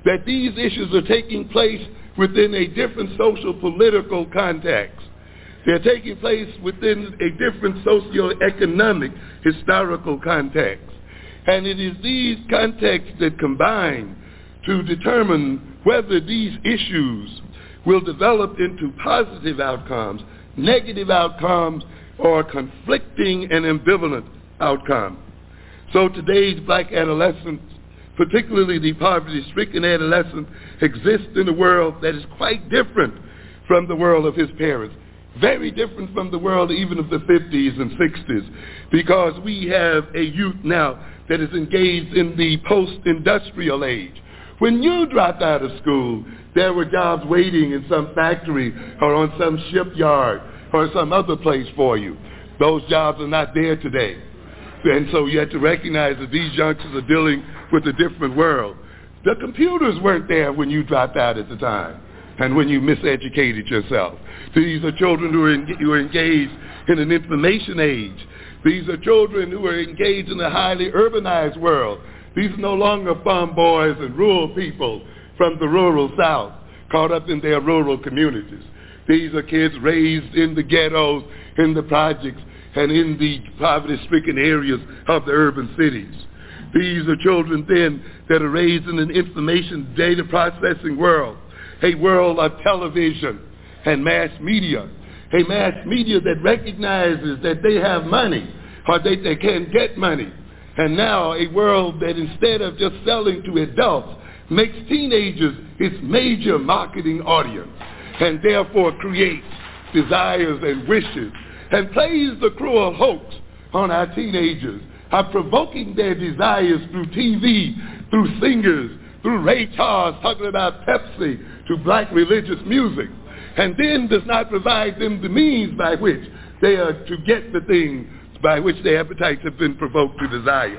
that these issues are taking place within a different social political context. They're taking place within a different socio-economic historical context. And it is these contexts that combine to determine whether these issues will develop into positive outcomes, negative outcomes, or conflicting and ambivalent outcomes. So today's black adolescents, particularly the poverty-stricken adolescent, exists in a world that is quite different from the world of his parents. Very different from the world even of the fifties and sixties, because we have a youth now that is engaged in the post-industrial age. When you dropped out of school, there were jobs waiting in some factory or on some shipyard or some other place for you. Those jobs are not there today. And so you have to recognize that these youngsters are dealing with a different world. The computers weren't there when you dropped out at the time and when you miseducated yourself. These are children who are, en- who are engaged in an information age. These are children who are engaged in a highly urbanized world. These are no longer farm boys and rural people from the rural South caught up in their rural communities. These are kids raised in the ghettos, in the projects, and in the poverty-stricken areas of the urban cities. These are children then that are raised in an information data processing world, a world of television and mass media, a mass media that recognizes that they have money or that they can get money. And now a world that instead of just selling to adults makes teenagers its major marketing audience and therefore creates desires and wishes and plays the cruel hoax on our teenagers of provoking their desires through T V, through singers, through Ray Charles talking about Pepsi, to black religious music, and then does not provide them the means by which they are to get the thing by which their appetites have been provoked to desire.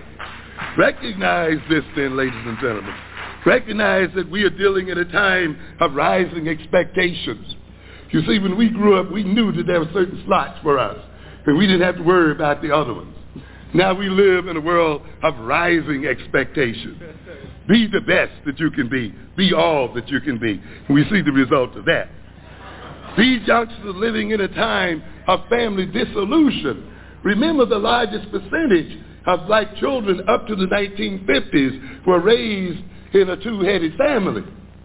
Recognize this then, ladies and gentlemen. Recognize that we are dealing at a time of rising expectations. You see, when we grew up, we knew that there were certain slots for us, and we didn't have to worry about the other ones. Now we live in a world of rising expectations. Be the best that you can be. Be all that you can be. And we see the result of that. These youngsters are living in a time of family dissolution. Remember, the largest percentage of black children up to the nineteen fifties were raised in a two-headed family.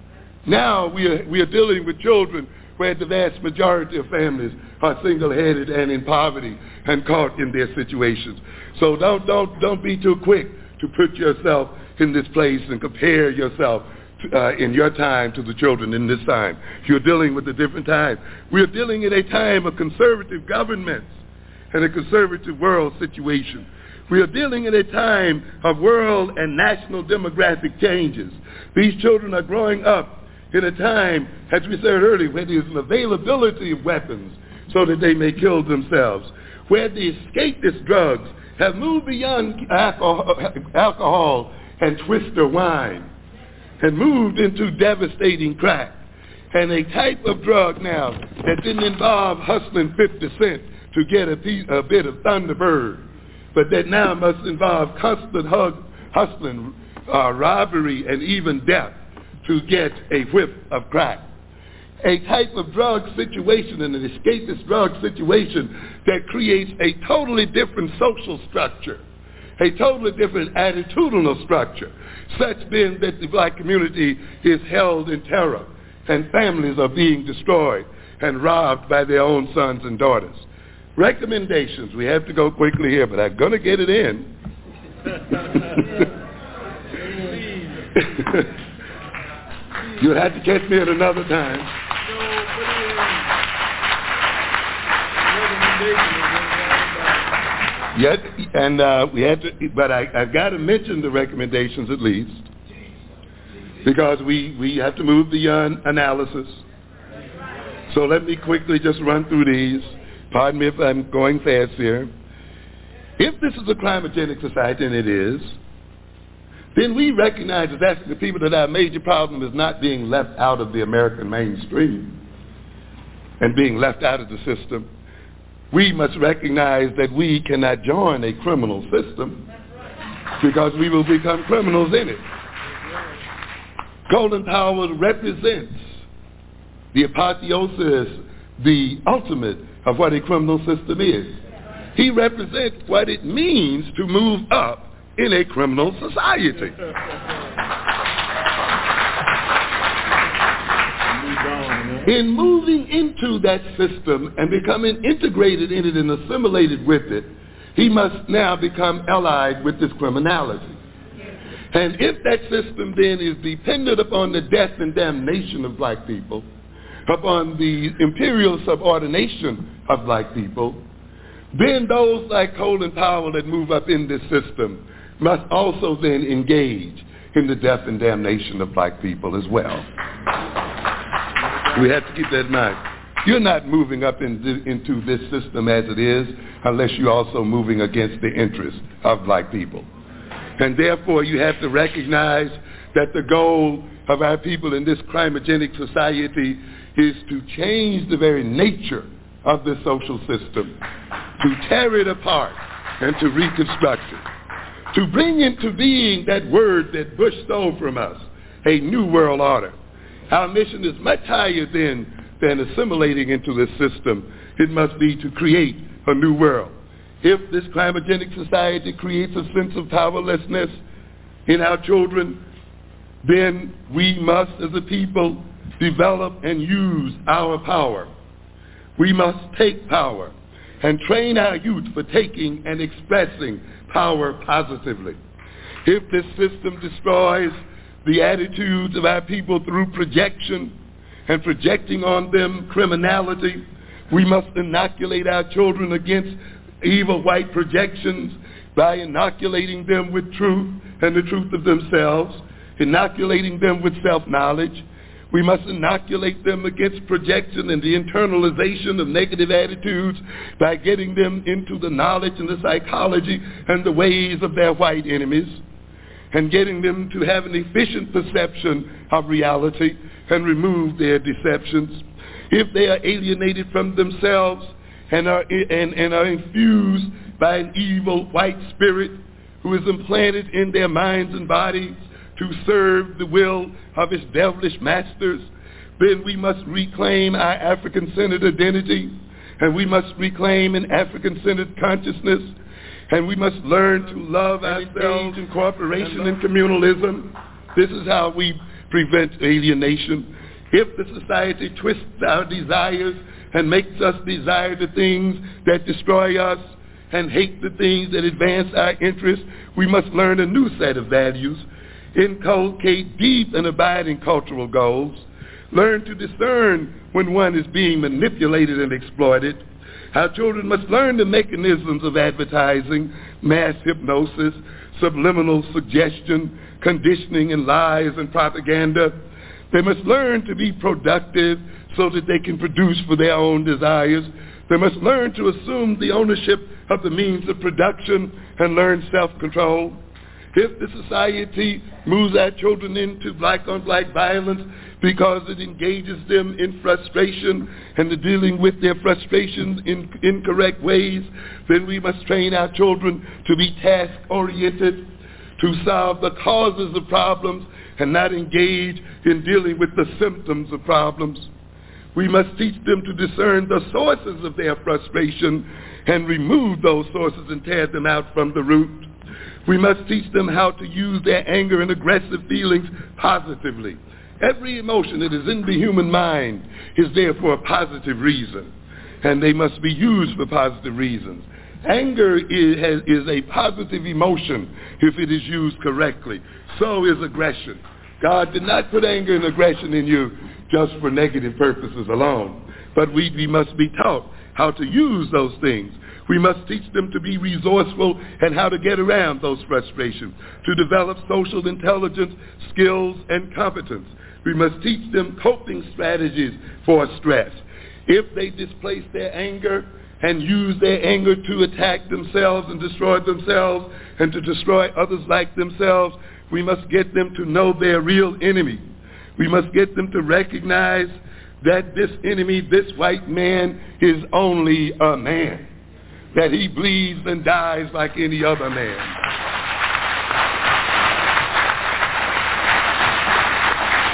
Now we are, we are dealing with children where the vast majority of families are single-headed and in poverty and caught in their situations. So don't, don't, don't be too quick to put yourself in this place and compare yourself to, uh, in your time to the children in this time. You're dealing with a different time. We're dealing in a time of conservative governments and a conservative world situation. We are dealing in a time of world and national demographic changes. These children are growing up in a time, as we said earlier, where there is an availability of weapons so that they may kill themselves, where the escapist drugs have moved beyond alcohol, alcohol and twister wine and moved into devastating crack, and a type of drug now that didn't involve hustling fifty cent to get a, piece, a bit of Thunderbird, but that now must involve constant hug, hustling, uh, robbery, and even death to get a whiff of crack. A type of drug situation and an escapist drug situation that creates a totally different social structure, a totally different attitudinal structure, such then that the black community is held in terror and families are being destroyed and robbed by their own sons and daughters. Recommendations. We have to go quickly here, but I'm going to get it in. You'll have to catch me at another time. Yet, and uh, we had to, but I, I've got to mention the recommendations at least, because we, we have to move beyond analysis. So let me quickly just run through these. Pardon me if I'm going fast here. If this is a climogenic society, and it is, then we recognize as asking the people that our major problem is not being left out of the American mainstream and being left out of the system. We must recognize that we cannot join a criminal system because we will become criminals in it. Colin Powell represents the apotheosis, the ultimate of what a criminal system is. He represents what it means to move up in a criminal society. In moving into that system and becoming integrated in it and assimilated with it, he must now become allied with this criminality. And if that system then is dependent upon the death and damnation of black people, upon the imperial subordination of black people, then those like Colin Powell that move up in this system must also then engage in the death and damnation of black people as well. We have to keep that in mind. You're not moving up into, into this system as it is unless you're also moving against the interests of black people. And therefore you have to recognize that the goal of our people in this crimogenic society is to change the very nature of the social system, to tear it apart and to reconstruct it, to bring into being that word that Bush stole from us, a new world order. Our mission is much higher than, than assimilating into this system. It must be to create a new world. If this crimogenic society creates a sense of powerlessness in our children, then we must, as a people, develop and use our power. We must take power and train our youth for taking and expressing power positively. If this system destroys the attitudes of our people through projection and projecting on them criminality, we must inoculate our children against evil white projections by inoculating them with truth and the truth of themselves, inoculating them with self-knowledge. We must inoculate them against projection and the internalization of negative attitudes by getting them into the knowledge and the psychology and the ways of their white enemies, and getting them to have an efficient perception of reality and remove their deceptions. If they are alienated from themselves and are, and, and are infused by an evil white spirit who is implanted in their minds and bodies to serve the will of its devilish masters, then we must reclaim our African-centered identity, and we must reclaim an African-centered consciousness, and we must learn to love ourselves in cooperation and communalism. This is how we prevent alienation. If the society twists our desires and makes us desire the things that destroy us and hate the things that advance our interests, we must learn a new set of values, inculcate deep and abiding cultural goals, learn to discern when one is being manipulated and exploited. Our children must learn the mechanisms of advertising, mass hypnosis, subliminal suggestion, conditioning and lies and propaganda. They must learn to be productive so that they can produce for their own desires. They must learn to assume the ownership of the means of production and learn self-control. If the society moves our children into black-on-black violence because it engages them in frustration and the dealing with their frustrations in incorrect ways, then we must train our children to be task-oriented, to solve the causes of problems and not engage in dealing with the symptoms of problems. We must teach them to discern the sources of their frustration and remove those sources and tear them out from the root. We must teach them how to use their anger and aggressive feelings positively. Every emotion that is in the human mind is there for a positive reason, and they must be used for positive reasons. Anger is, has, is a positive emotion if it is used correctly. So is aggression. God did not put anger and aggression in you just for negative purposes alone, but we, we must be taught how to use those things. We must teach them to be resourceful and how to get around those frustrations, to develop social intelligence, skills, and competence. We must teach them coping strategies for stress. If they displace their anger and use their anger to attack themselves and destroy themselves and to destroy others like themselves, we must get them to know their real enemy. We must get them to recognize that this enemy, this white man, is only a man, that he bleeds and dies like any other man.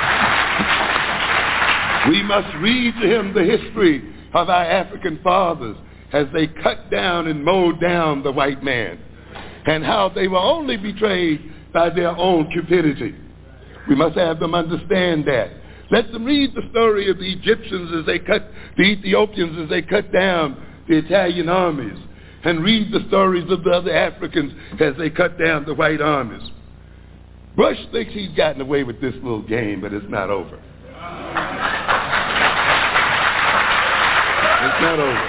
We must read to him the history of our African fathers as they cut down and mowed down the white man, and how they were only betrayed by their own cupidity. We must have them understand that. Let them read the story of the Egyptians as they cut, the Ethiopians as they cut down the Italian armies, and read the stories of the other Africans as they cut down the white armies. Bush thinks he's gotten away with this little game, but it's not over. It's not over.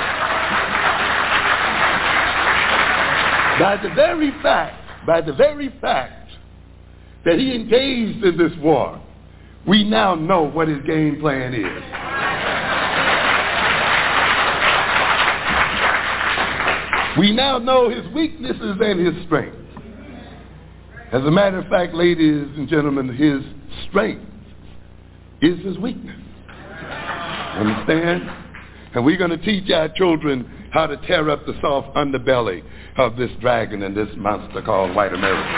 By the very fact, by the very fact that he engaged in this war, we now know what his game plan is. We now know his weaknesses and his strengths. As a matter of fact, ladies and gentlemen, his strength is his weakness. Understand? And we're going to teach our children how to tear up the soft underbelly of this dragon and this monster called white America.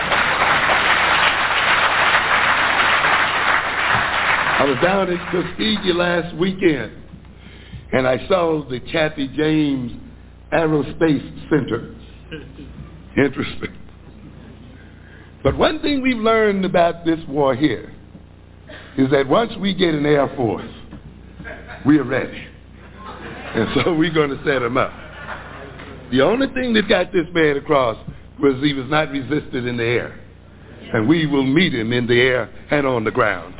I was down in Tuskegee last weekend, and I saw the Kathy James Aerospace Center. Interesting. But one thing we've learned about this war here is that once we get an Air Force, we are ready. And so we're going to set him up. The only thing that got this man across was he was not resisted in the air. And we will meet him in the air and on the ground.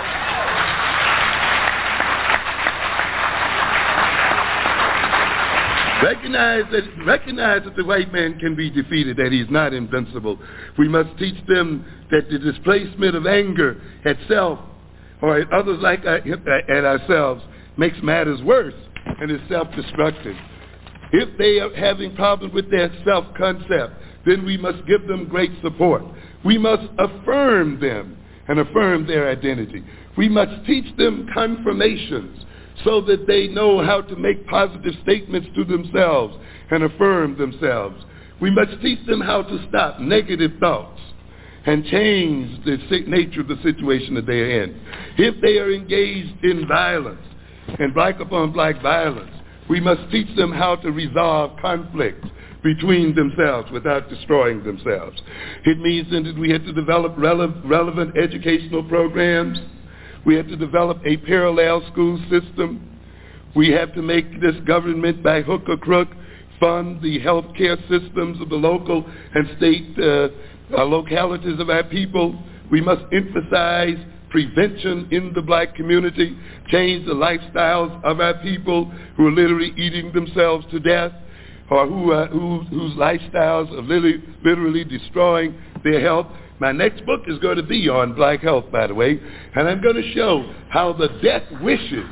Recognize that, recognize that the white man can be defeated, that he's not invincible. We must teach them that the displacement of anger at self or at others like at ourselves makes matters worse and is self-destructive. If they are having problems with their self-concept, then we must give them great support. We must affirm them and affirm their identity. We must teach them confirmations so that they know how to make positive statements to themselves and affirm themselves. We must teach them how to stop negative thoughts and change the nature of the situation that they are in. If they are engaged in violence and black upon black violence, we must teach them how to resolve conflicts between themselves without destroying themselves. It means then that we have to develop rele- relevant educational programs. We have to develop a parallel school system. We have to make this government, by hook or crook, fund the health care systems of the local and state uh, uh, localities of our people. We must emphasize prevention in the black community, change the lifestyles of our people who are literally eating themselves to death, or who, uh, who whose lifestyles are literally, literally destroying their health. My next book is going to be on black health, by the way, and I'm going to show how the death wishes,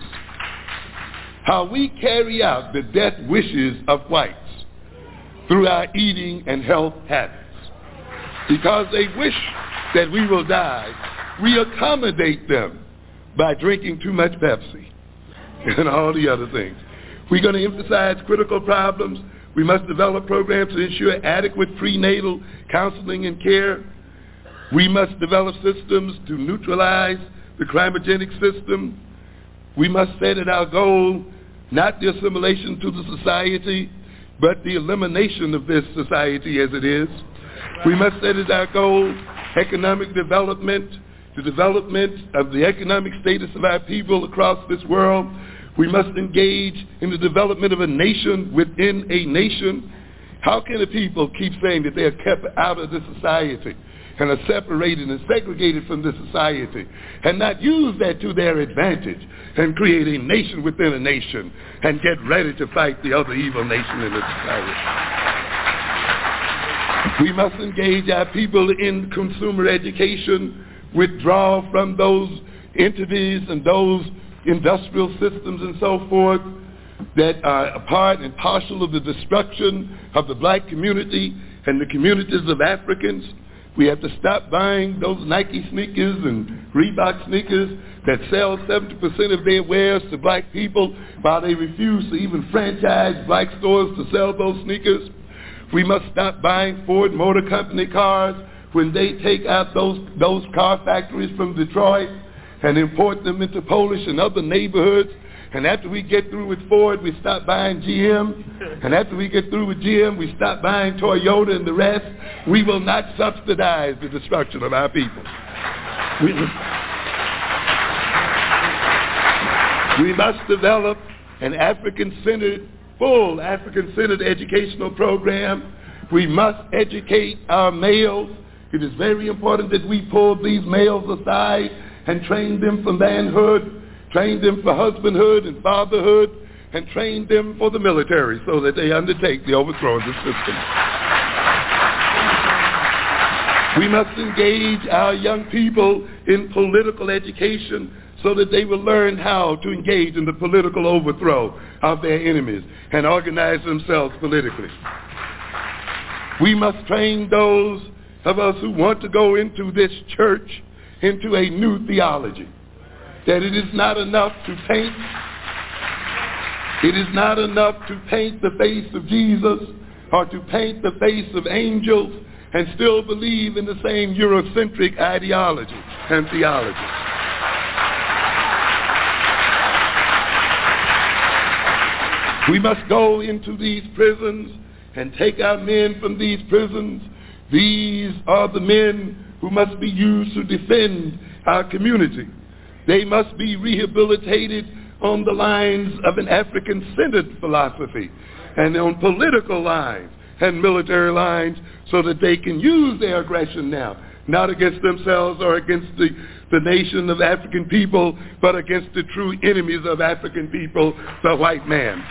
how we carry out the death wishes of whites through our eating and health habits. Because they wish that we will die, we accommodate them by drinking too much Pepsi and all the other things. We're going to emphasize critical problems. We must develop programs to ensure adequate prenatal counseling and care. We must develop systems to neutralize the crimogenic system. We must set it our goal, not the assimilation to the society, but the elimination of this society as it is. We must set as our goal economic development, the development of the economic status of our people across this world. We must engage in the development of a nation within a nation. How can a people keep saying that they are kept out of this society and are separated and segregated from this society and not use that to their advantage and create a nation within a nation and get ready to fight the other evil nation in the society? We must engage our people in consumer education, withdraw from those entities and those industrial systems and so forth that are a part and parcel of the destruction of the black community and the communities of Africans. We have to stop buying those Nike sneakers and Reebok sneakers that sell seventy percent of their wares to black people while they refuse to even franchise black stores to sell those sneakers. We must stop buying Ford Motor Company cars when they take out those, those car factories from Detroit and import them into Polish and other neighborhoods. And after we get through with Ford, we stop buying G M. And after we get through with G M, we stop buying Toyota and the rest. We will not subsidize the destruction of our people. We, we must develop an African-centered, full African-centered educational program. We must educate our males. It is very important that we pull these males aside and train them for manhood, train them for husbandhood and fatherhood, and train them for the military so that they undertake the overthrow of the system. We must engage our young people in political education so that they will learn how to engage in the political overthrow of their enemies and organize themselves politically. We must train those of us who want to go into this church into a new theology. That it is not enough to paint, it is not enough to paint the face of Jesus or to paint the face of angels and still believe in the same Eurocentric ideology and theology. We must go into these prisons and take our men from these prisons. These are the men who must be used to defend our community. They must be rehabilitated on the lines of an African-centered philosophy and on political lines and military lines so that they can use their aggression now, not against themselves or against the, the nation of African people, but against the true enemies of African people, the white man.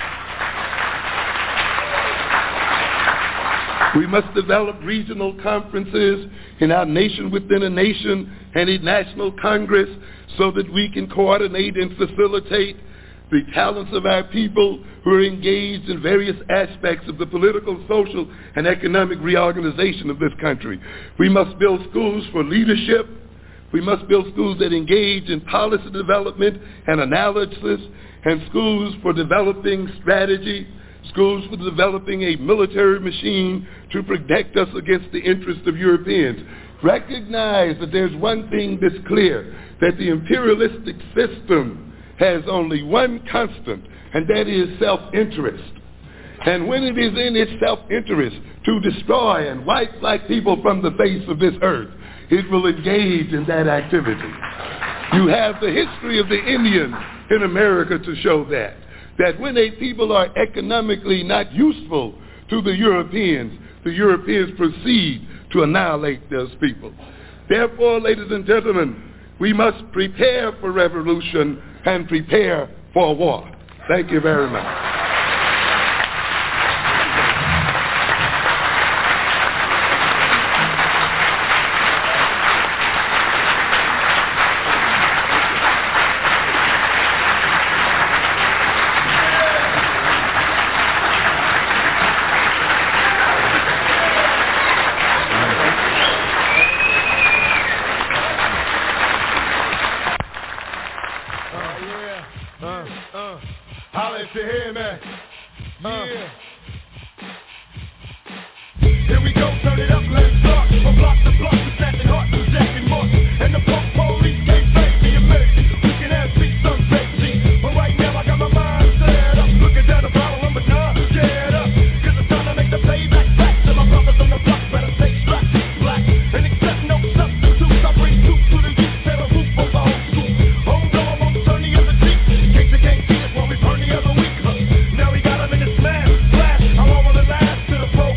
We must develop regional conferences in our nation within a nation and a national congress so that we can coordinate and facilitate the talents of our people who are engaged in various aspects of the political, social, and economic reorganization of this country. We must build schools for leadership. We must build schools that engage in policy development and analysis, and schools for developing strategy, schools for developing a military machine to protect us against the interests of Europeans. Recognize that there's one thing that's clear, that the imperialistic system has only one constant, and that is self-interest. And when it is in its self-interest to destroy and wipe black people from the face of this earth, it will engage in that activity. You have the history of the Indians in America to show that. That when a people are economically not useful to the Europeans, the Europeans proceed to annihilate those people. Therefore, ladies and gentlemen, we must prepare for revolution and prepare for war. Thank you very much.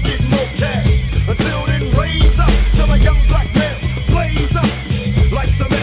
Like some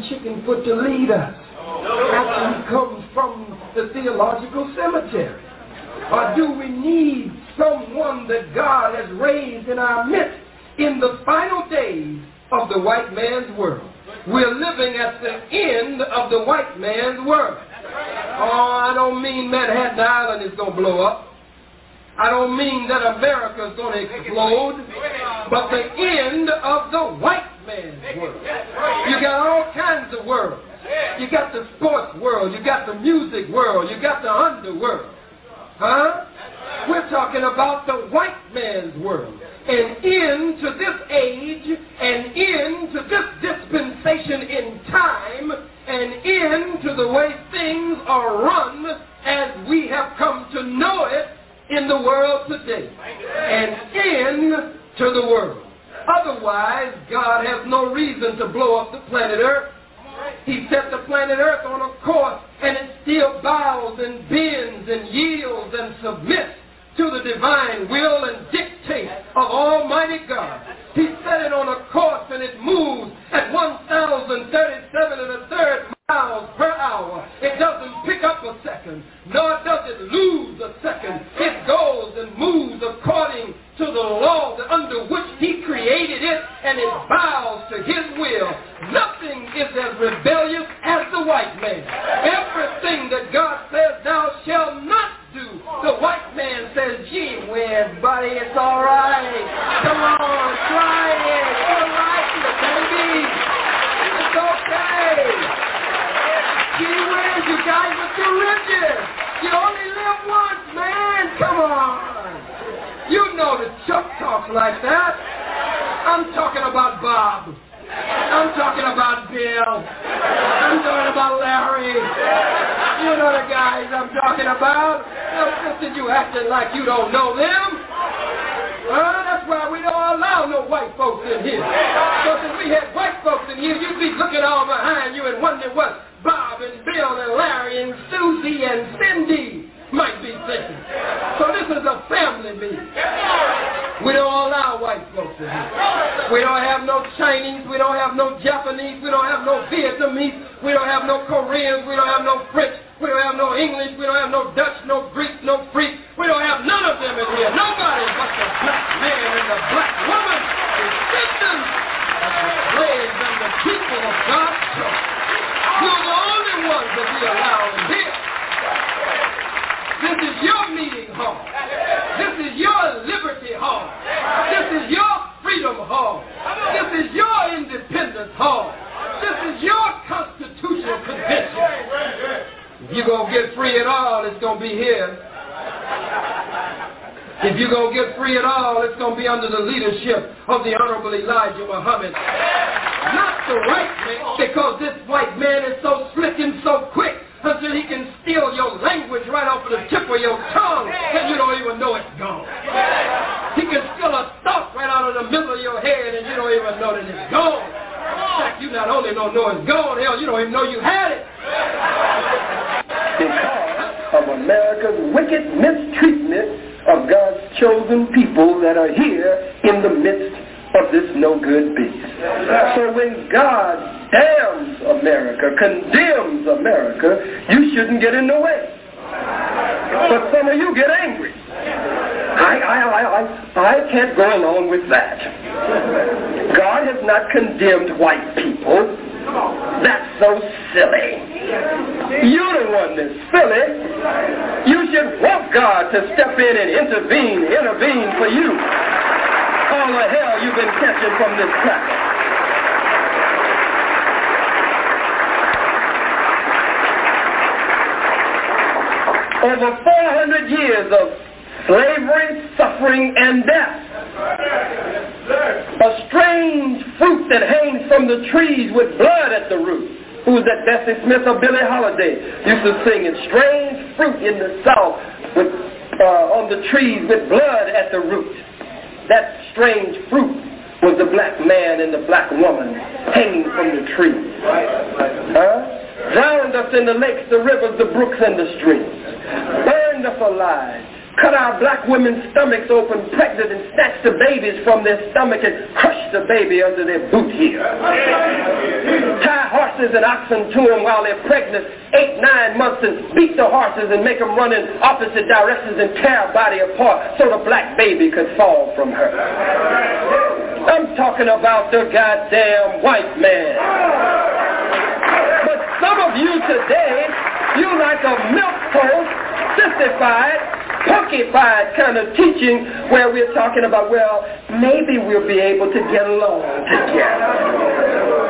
Chickenfoot to lead us after he comes from the theological cemetery? Or do we need someone that God has raised in our midst in the final days of the white man's world? We're living at the end of the white man's world. Oh, I don't mean Manhattan Island is going to blow up. I don't mean that America is going to explode, but the end of the white man's world. You got all kinds of worlds. You got the sports world. You got the music world. You got the underworld. Huh? We're talking about the white man's world. An end to this age, an end to this dispensation in time, an end to the way things are run as we have come to know it in the world today. An end to the world. Otherwise, God has no reason to blow up the planet Earth. He set the planet Earth on a course, and it still bows and bends and yields and submits to the divine will and dictate of Almighty God. He set it on a course, and it moves at one thousand thirty-seven and a third miles per hour. It doesn't pick up a second, nor does it lose a second. It goes and moves according to the law under which He created it, and it bows to His will. Nothing is as rebellious as the white man. Everything that God says thou shalt not do, the white man says, gee whiz, buddy, it's all right. Come on, try it. You'll like it, baby. It's okay. Gee whiz, you guys are too rigid. You only live once, man. Come on. You know that Chuck talks like that. I'm talking about Bob. I'm talking about Bill. I'm talking about Larry. You know the guys I'm talking about. Listen, you acting like you don't know them. Uh, that's why we don't allow no white folks in here. Because if we had white folks in here, you'd be looking all behind you and wondering what Bob and Bill and Larry and Susie and Cindy might be thinking. So this is a family meeting. We don't allow white folks in here. We don't have no Chinese. We don't have no Japanese. We don't have no Vietnamese. We don't have no Koreans. We don't have no French. We don't have no English. We don't have no Dutch, no Greek, no Freak. We don't have none of them in here. Nobody but the black man and the black woman, descendants of the slaves and the people of God's church. You're the only ones that we allow in here. This is your meeting hall. This is your liberty hall. This is your freedom hall. This is your independence hall. This is your constitutional convention. If you're going to get free at all, it's going to be here. If you're going to get free at all, it's going to be under the leadership of the Honorable Elijah Muhammad. Not the white man, because this white man is so slick and so quick until he can steal your language right off of the tip of your tongue and you don't even know it's gone. He can steal a thought right out of the middle of your head and you don't even know that it's gone. In fact, you not only don't know it's gone, hell, you don't even know you had it. Because of America's wicked mistreatment of God's chosen people that are here in the midst of this no-good beast. So when God damns America, condemns America, you shouldn't get in the way. But some of you get angry. I, I, I, I, I can't go along with that. God has not condemned white people. That's so silly. You're the one that's silly. You should want God to step in and intervene, intervene for you. All the hell you've been catching from this planet. Over four hundred years of slavery, suffering, and death. A strange fruit that hangs from the trees with blood at the root. Who was that, Bessie Smith or Billie Holiday used to sing it. Strange fruit in the South with, uh, on the trees with blood at the root. That strange fruit was the black man and the black woman hanging from the trees. Huh? Drowned us in the lakes, the rivers, the brooks, and the streams. Burned us alive. cut our black women's stomachs open pregnant and snatch the babies from their stomach and crush the baby under their boot heel. Tie horses and oxen to them while they're pregnant eight, nine months and beat the horses and make them run in opposite directions and tear her body apart so the black baby could fall from her. I'm talking about the goddamn white man. But some of you today, you like a milquetoast, sissified, punkified kind of teaching where we're talking about, well, maybe we'll be able to get along together.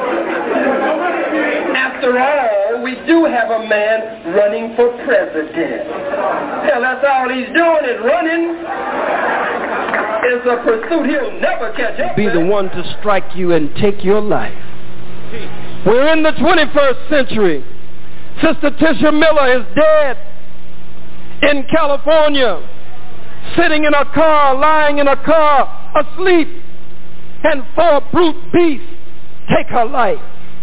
After all, we do have a man running for president. Hell, that's all he's doing is running. It's a pursuit he'll never catch up Be with. the one to strike you and take your life. We're in the twenty-first century. Sister Tisha Miller is dead in California, sitting in a car, lying in a car, asleep, and four brute beasts take her life.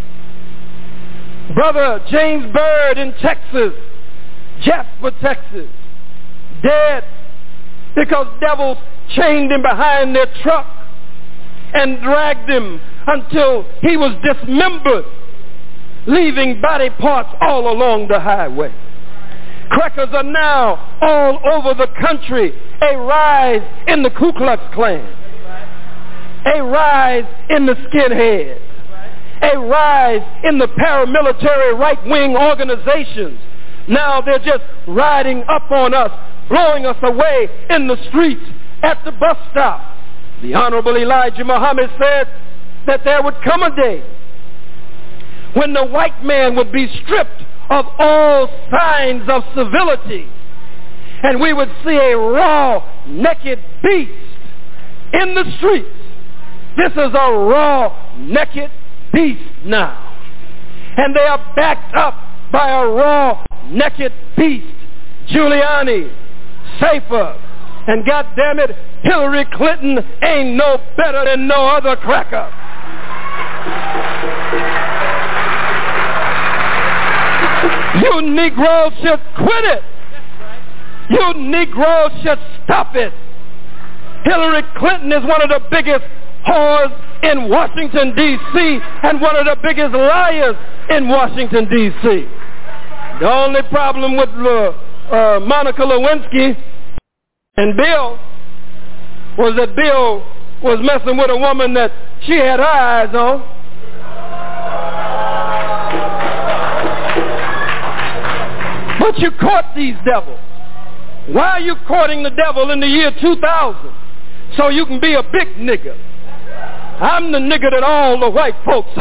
Brother James Byrd in Texas, Jasper, Texas, dead because devils chained him behind their truck and dragged him until he was dismembered, leaving body parts all along the highway. Crackers are now all over the country. A rise in the Ku Klux Klan. A rise in the skinheads. A rise in the paramilitary right-wing organizations. Now they're just riding up on us, blowing us away in the streets, at the bus stop. The Honorable Elijah Muhammad said that there would come a day when the white man would be stripped of all signs of civility, and we would see a raw, naked beast in the streets. This is a raw, naked beast now. And they are backed up by a raw, naked beast. Giuliani, Safer, and goddammit, Hillary Clinton ain't no better than no other cracker. You Negroes should quit it. You Negroes should stop it. Hillary Clinton is one of the biggest whores in Washington, D C and one of the biggest liars in Washington, D C The only problem with uh, uh, Monica Lewinsky and Bill was that Bill was messing with a woman that she had her eyes on. But you caught these devils. Why are you courting the devil in the year two thousand? So you can be a big nigga. I'm the nigga that all the white folks,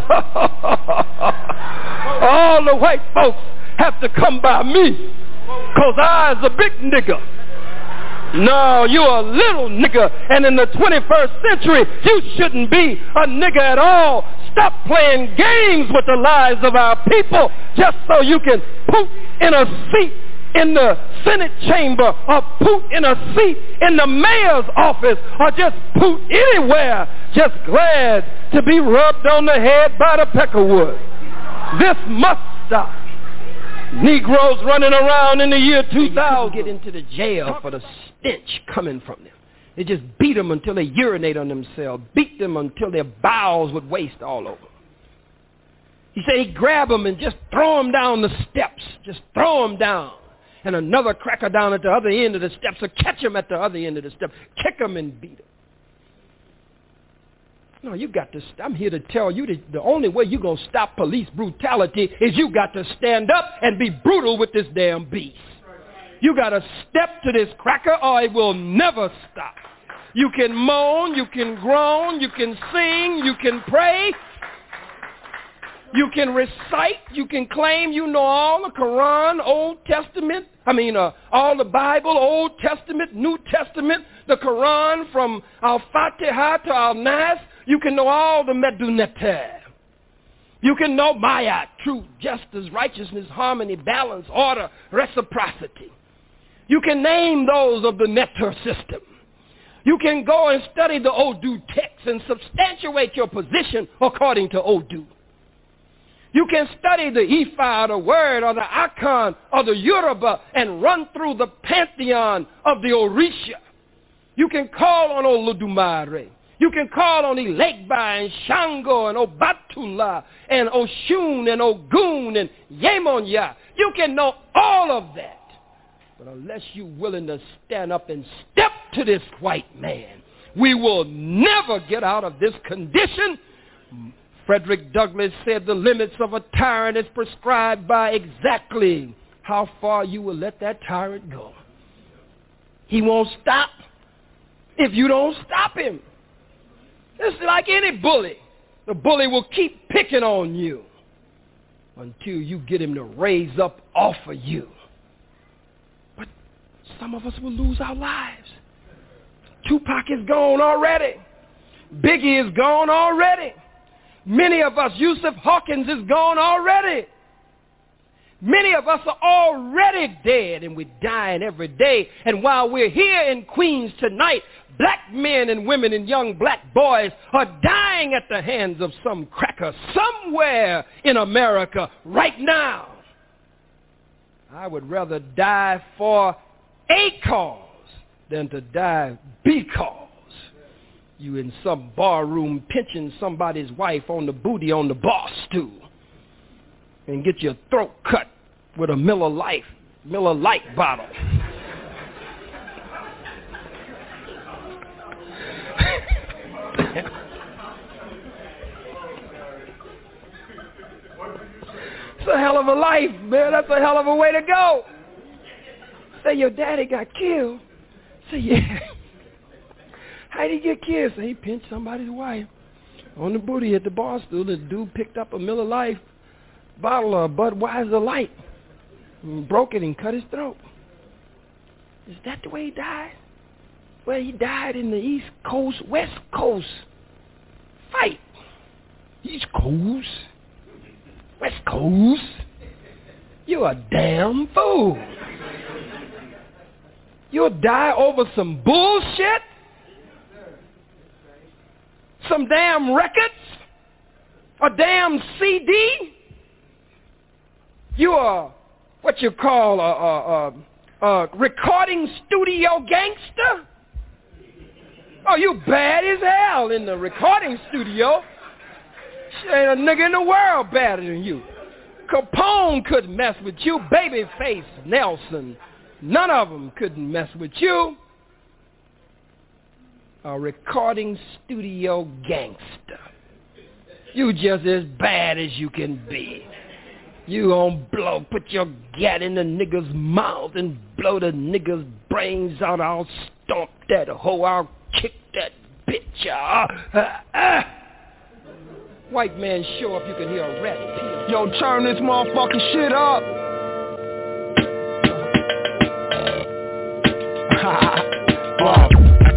all the white folks have to come by me, because I's a big nigga. No, you're a little nigga, and in the twenty-first century, you shouldn't be a nigga at all. Stop playing games with the lives of our people just so you can poop in a seat in the Senate chamber, or poot in a seat in the mayor's office, or just poot anywhere, just glad to be rubbed on the head by the peckerwood. This must stop. Negroes running around in the year two thousand get into the jail for the stench coming from them. They just beat them until they urinate on themselves, beat them until their bowels would waste all over. He said he'd grab them and just throw them down the steps, just throw them down. And another cracker down at the other end of the steps, or catch them at the other end of the steps, kick them and beat them. No, you got to, I'm here to tell you that the only way you're going to stop police brutality is you got to stand up and be brutal with this damn beast. You got to step to this cracker or it will never stop. You can moan, you can groan, you can sing, you can pray, you can recite, you can claim you know all the Quran, Old Testament, I mean uh, all the Bible, Old Testament, New Testament, the Quran from Al-Fatiha to Al-Nas. You can know all the Medunete. You can know Maya, truth, justice, righteousness, harmony, balance, order, reciprocity. You can name those of the Netter system. You can go and study the Odu text and substantiate your position according to Odu. You can study the Ifa, the Word, or the Akan, or the Yoruba, and run through the pantheon of the Orisha. You can call on Olodumare. You can call on Ilegba and Shango and Obatula and Oshun and Ogun and Yemonya. You can know all of that. But unless you're willing to stand up and step to this white man, we will never get out of this condition. Frederick Douglass said the limits of a tyrant is prescribed by exactly how far you will let that tyrant go. He won't stop if you don't stop him. It's like any bully. The bully will keep picking on you until you get him to raise up off of you. But some of us will lose our lives. Tupac is gone already. Biggie is gone already. Many of us, Yusuf Hawkins is gone already. Many of us are already dead, and we're dying every day. And while we're here in Queens tonight, black men and women and young black boys are dying at the hands of some cracker somewhere in America right now. I would rather die for a cause than to die because you in some barroom pinching somebody's wife on the booty on the bar stool and get your throat cut with a Miller Lite, Miller Lite bottle. It's a hell of a life, man. That's a hell of a way to go. Say your daddy got killed. Say, yeah. How did he get killed? Say he pinched somebody's wife on the booty at the bar stool. The dude picked up a Miller Lite bottle of Budweiser Light and broke it and cut his throat. Is that the way he died? Well, he died in the East Coast, West Coast fight. East Coast, West Coast. You're a damn fool. You'll die over some bullshit? Some damn records? A damn C D? You are what you call a, a, a, a recording studio gangster? Oh, you bad as hell in the recording studio. Ain't a nigga in the world badder than you. Capone couldn't mess with you. Babyface Nelson, none of them couldn't mess with you. A recording studio gangster. You just as bad as you can be. You gon' blow, put your gat in the nigga's mouth and blow the nigga's brains out. I'll stomp that hoe. I'll kick that bitch out. Uh, uh. White man, show up, you can hear a rat peel. Yo, turn this motherfucking shit up. Wow.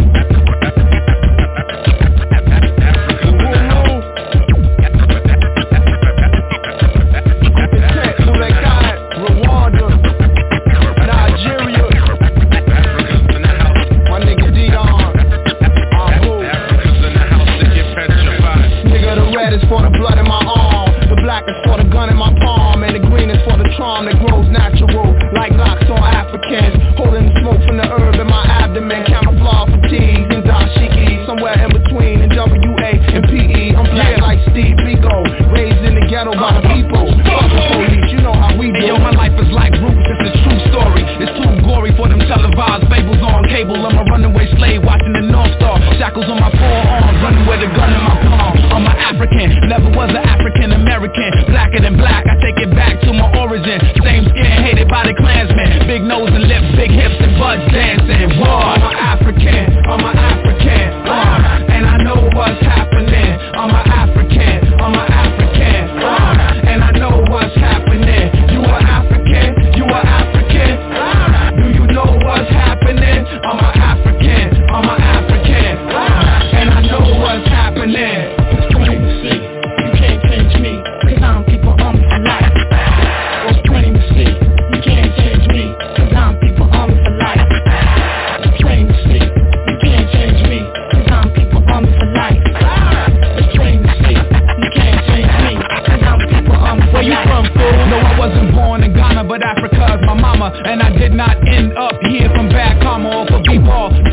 For the blood in my arm, the black is for the gun in my palm, and the green is for the charm that grows natural, like locks on Africans, holding the smoke from the herb in my abdomen.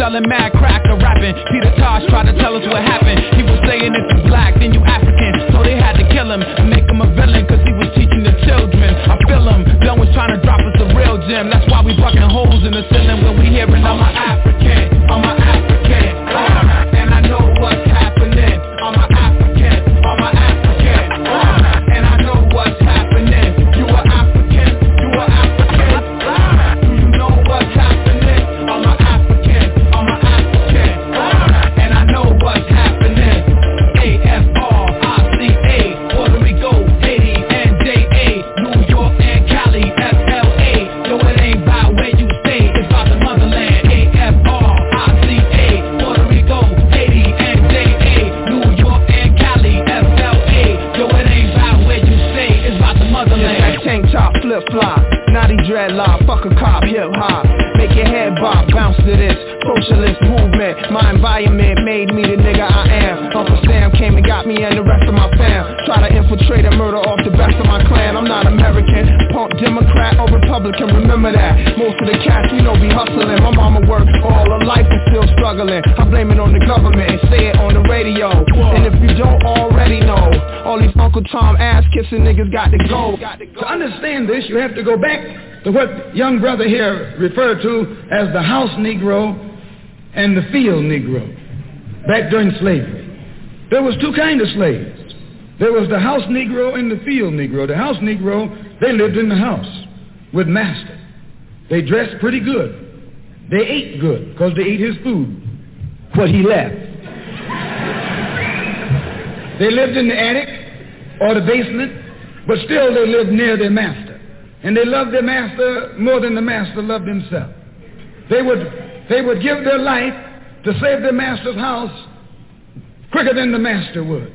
selling mad crack or rapping. Peter Tosh tried to tell us what happened. He was saying if you black, then you African. So they had to kill him and make him a villain, cause he was teaching the children. I feel him, Dunn was trying to drop us a real gem. That's why we bucking holes in the ceiling when we hearing I'm a African, I'm a African, uh, and I know what's happening. I'm a African, I'm a African, uh, and I know what's happening. You a African, you a African, uh, do you know what's happening? I'm a African, I'm a African, uh, and I know what's happening. A F R I C A, Puerto Rico, Haiti, and J A, New York and Cali, F L A. Yo, it ain't about where you stay, it's about the motherland. A F R I C A, Puerto Rico, Haiti, and J A, New York and Cali, F L A. Yo, it ain't about where you stay, it's about the motherland. That tank top, flip flop, naughty dreadlock, fuck a cop, hip hop. Make your head bob, bounce to this socialist movement. My environment made me the nigga I am. Uncle Sam came and got me and the rest of my fam. Try to infiltrate and murder off the best of my clan. I'm not American, punk Democrat or Republican, remember that. Most of the cats, you know, be hustling. My mama worked all her life and still struggling. I blame it on the government and say it on the radio. And if you don't already know, all these Uncle Tom ass kissing niggas got to go. To understand this, you have to go back to what young brother here referred to as the house Negro and the field Negro back during slavery. There was two kinds of slaves. There was the house Negro and the field Negro. The house Negro, they lived in the house with master. They dressed pretty good. They ate good because they ate his food, what he left. They lived in the attic or the basement, but still they lived near their master. And they loved their master more than the master loved himself. They would, they would give their life to save their master's house quicker than the master would.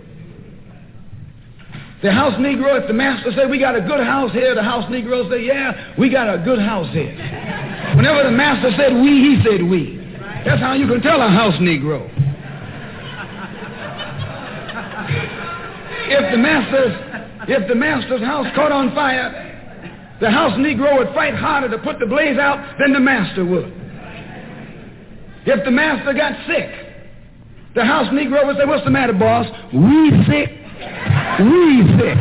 The house Negro, if the master said, we got a good house here, the house Negro say, yeah, we got a good house here. Whenever the master said we, he said we. That's how you can tell a house Negro. If the master's, if the master's house caught on fire, the house Negro would fight harder to put the blaze out than the master would. If the master got sick, the house Negro would say, what's the matter, boss? We sick. We sick.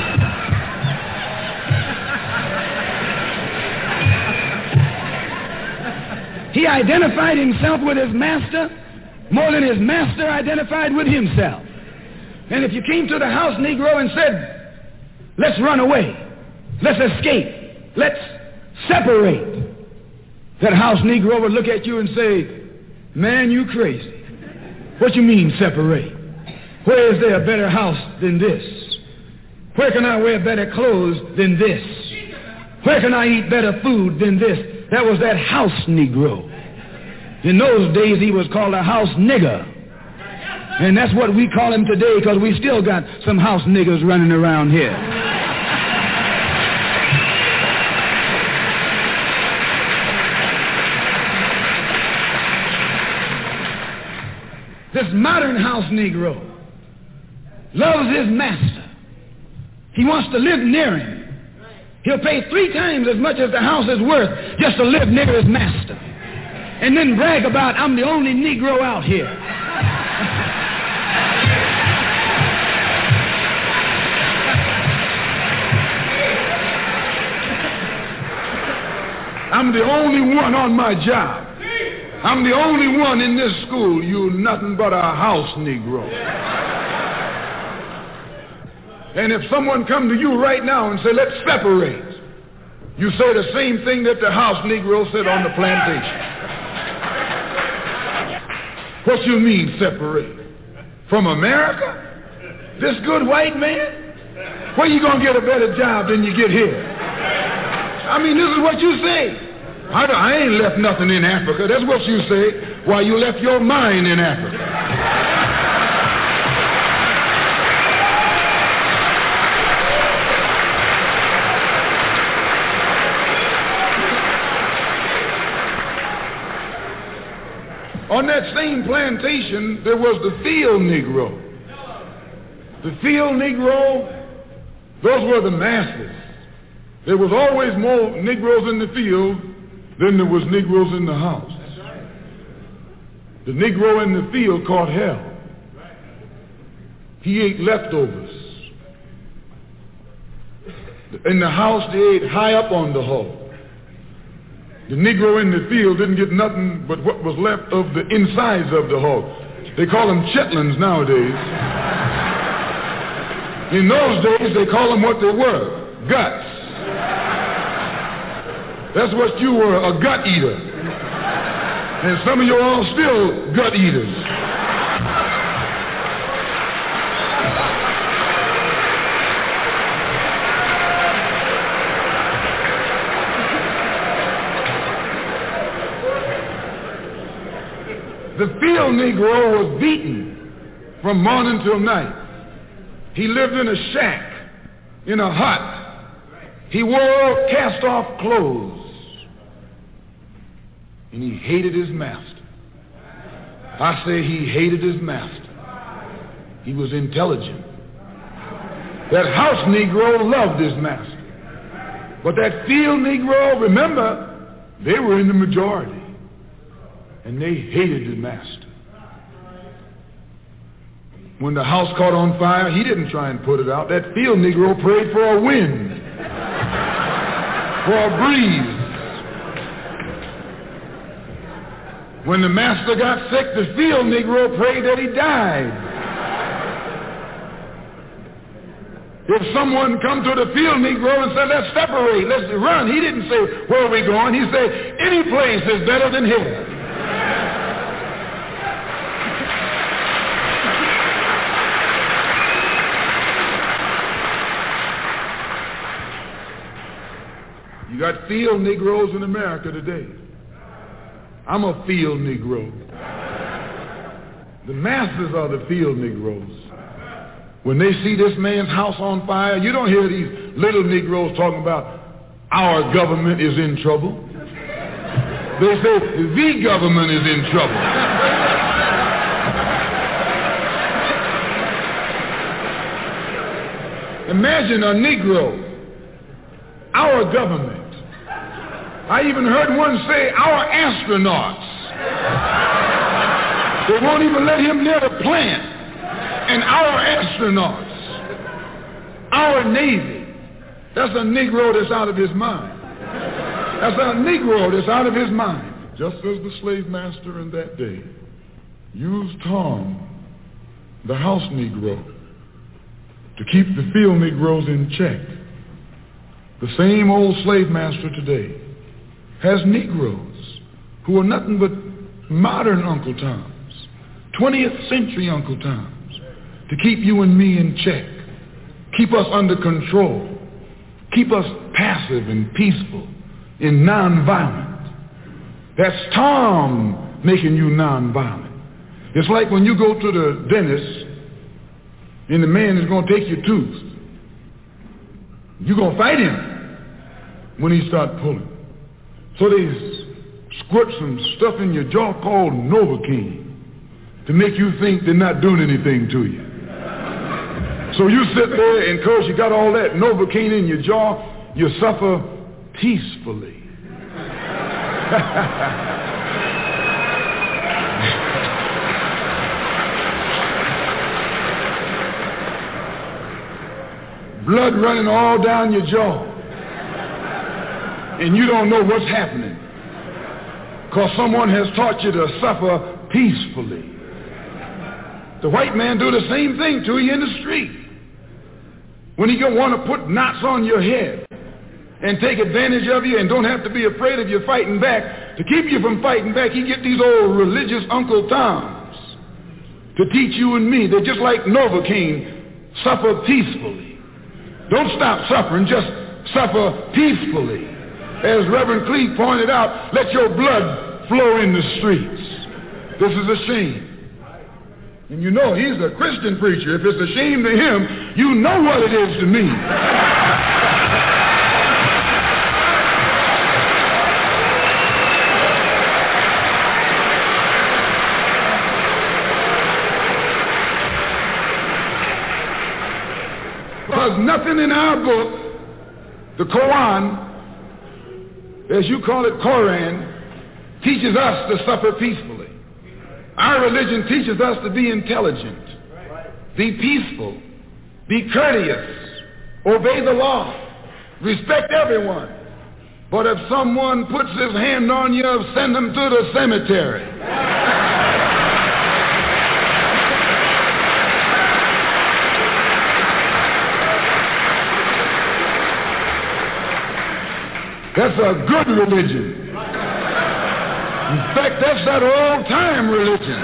He identified himself with his master more than his master identified with himself. And if you came to the house Negro and said, let's run away, let's escape, let's separate, that house Negro would look at you and say, man, you crazy. What you mean separate? Where is there a better house than this? Where can I wear better clothes than this? Where can I eat better food than this? That was that house Negro. In those days, he was called a house nigger. And that's what we call him today, because we still got some house niggers running around here. This modern house Negro loves his master. He wants to live near him. He'll pay three times as much as the house is worth just to live near his master. And then brag about, I'm the only Negro out here. I'm the only one on my job. I'm the only one in this school. You nothing but a house Negro. And if someone come to you right now and say, let's separate, you say the same thing that the house Negro said on the plantation. What you mean separate? From America? This good white man? Where you gonna get a better job than you get here? I mean, this is what you say. I, I ain't left nothing in Africa. That's what you say. Why, you left your mind in Africa. On that same plantation, there was the field Negro. The field Negro, those were the masses. There was always more Negroes in the field than there was Negroes in the house. The Negro in the field caught hell. He ate leftovers. In the house, they ate high up on the hog. The Negro in the field didn't get nothing but what was left of the insides of the hog. They call them chitlins nowadays. In those days, they call them what they were, guts. That's what you were, a gut eater. And some of you are all still gut eaters. The field Negro was beaten from morning till night. He lived in a shack, in a hut. He wore cast-off clothes. And he hated his master. I say he hated his master. He was intelligent. That house Negro loved his master. But that field Negro, remember, they were in the majority. And they hated the master. When the house caught on fire, he didn't try and put it out. That field Negro prayed for a wind, for a breeze. When the master got sick, the field Negro prayed that he died. If someone come to the field Negro and said, let's separate, let's run, he didn't say, where are we going? He said, any place is better than here. You got field Negroes in America today. I'm a field Negro. The masses are the field Negroes. When they see this man's house on fire, you don't hear these little Negroes talking about our government is in trouble. They say the government is in trouble. Imagine a Negro, our government. I even heard one say, our astronauts. They won't even let him near the plant. And our astronauts, our Navy, that's a Negro that's out of his mind. That's a Negro that's out of his mind. Just as the slave master in that day used Tom, the house Negro, to keep the field Negroes in check, the same old slave master today has Negroes who are nothing but modern Uncle Toms, twentieth century Uncle Toms, to keep you and me in check, keep us under control, keep us passive and peaceful and nonviolent. That's Tom making you nonviolent. It's like when you go to the dentist and the man is going to take your tooth. You're going to fight him when he starts pulling. So they squirt some stuff in your jaw called Novocaine to make you think they're not doing anything to you. So you sit there and because you got all that Novocaine in your jaw, you suffer peacefully. Blood running all down your jaw. And you don't know what's happening because someone has taught you to suffer peacefully. The white man do the same thing to you in the street. When he gonna want to put knots on your head and take advantage of you and don't have to be afraid of you fighting back, to keep you from fighting back, he get these old religious Uncle Toms to teach you and me. They're just like Novocaine, suffer peacefully. Don't stop suffering, just suffer peacefully. As Reverend Cleave pointed out, let your blood flow in the streets. This is a shame. And you know he's a Christian preacher. If it's a shame to him, you know what it is to me. Because nothing in our book, the Quran, as you call it, Koran, teaches us to suffer peacefully. Our religion teaches us to be intelligent, be peaceful, be courteous, obey the law, respect everyone. But if someone puts his hand on you, send them to the cemetery. That's a good religion. In fact, that's that old-time religion.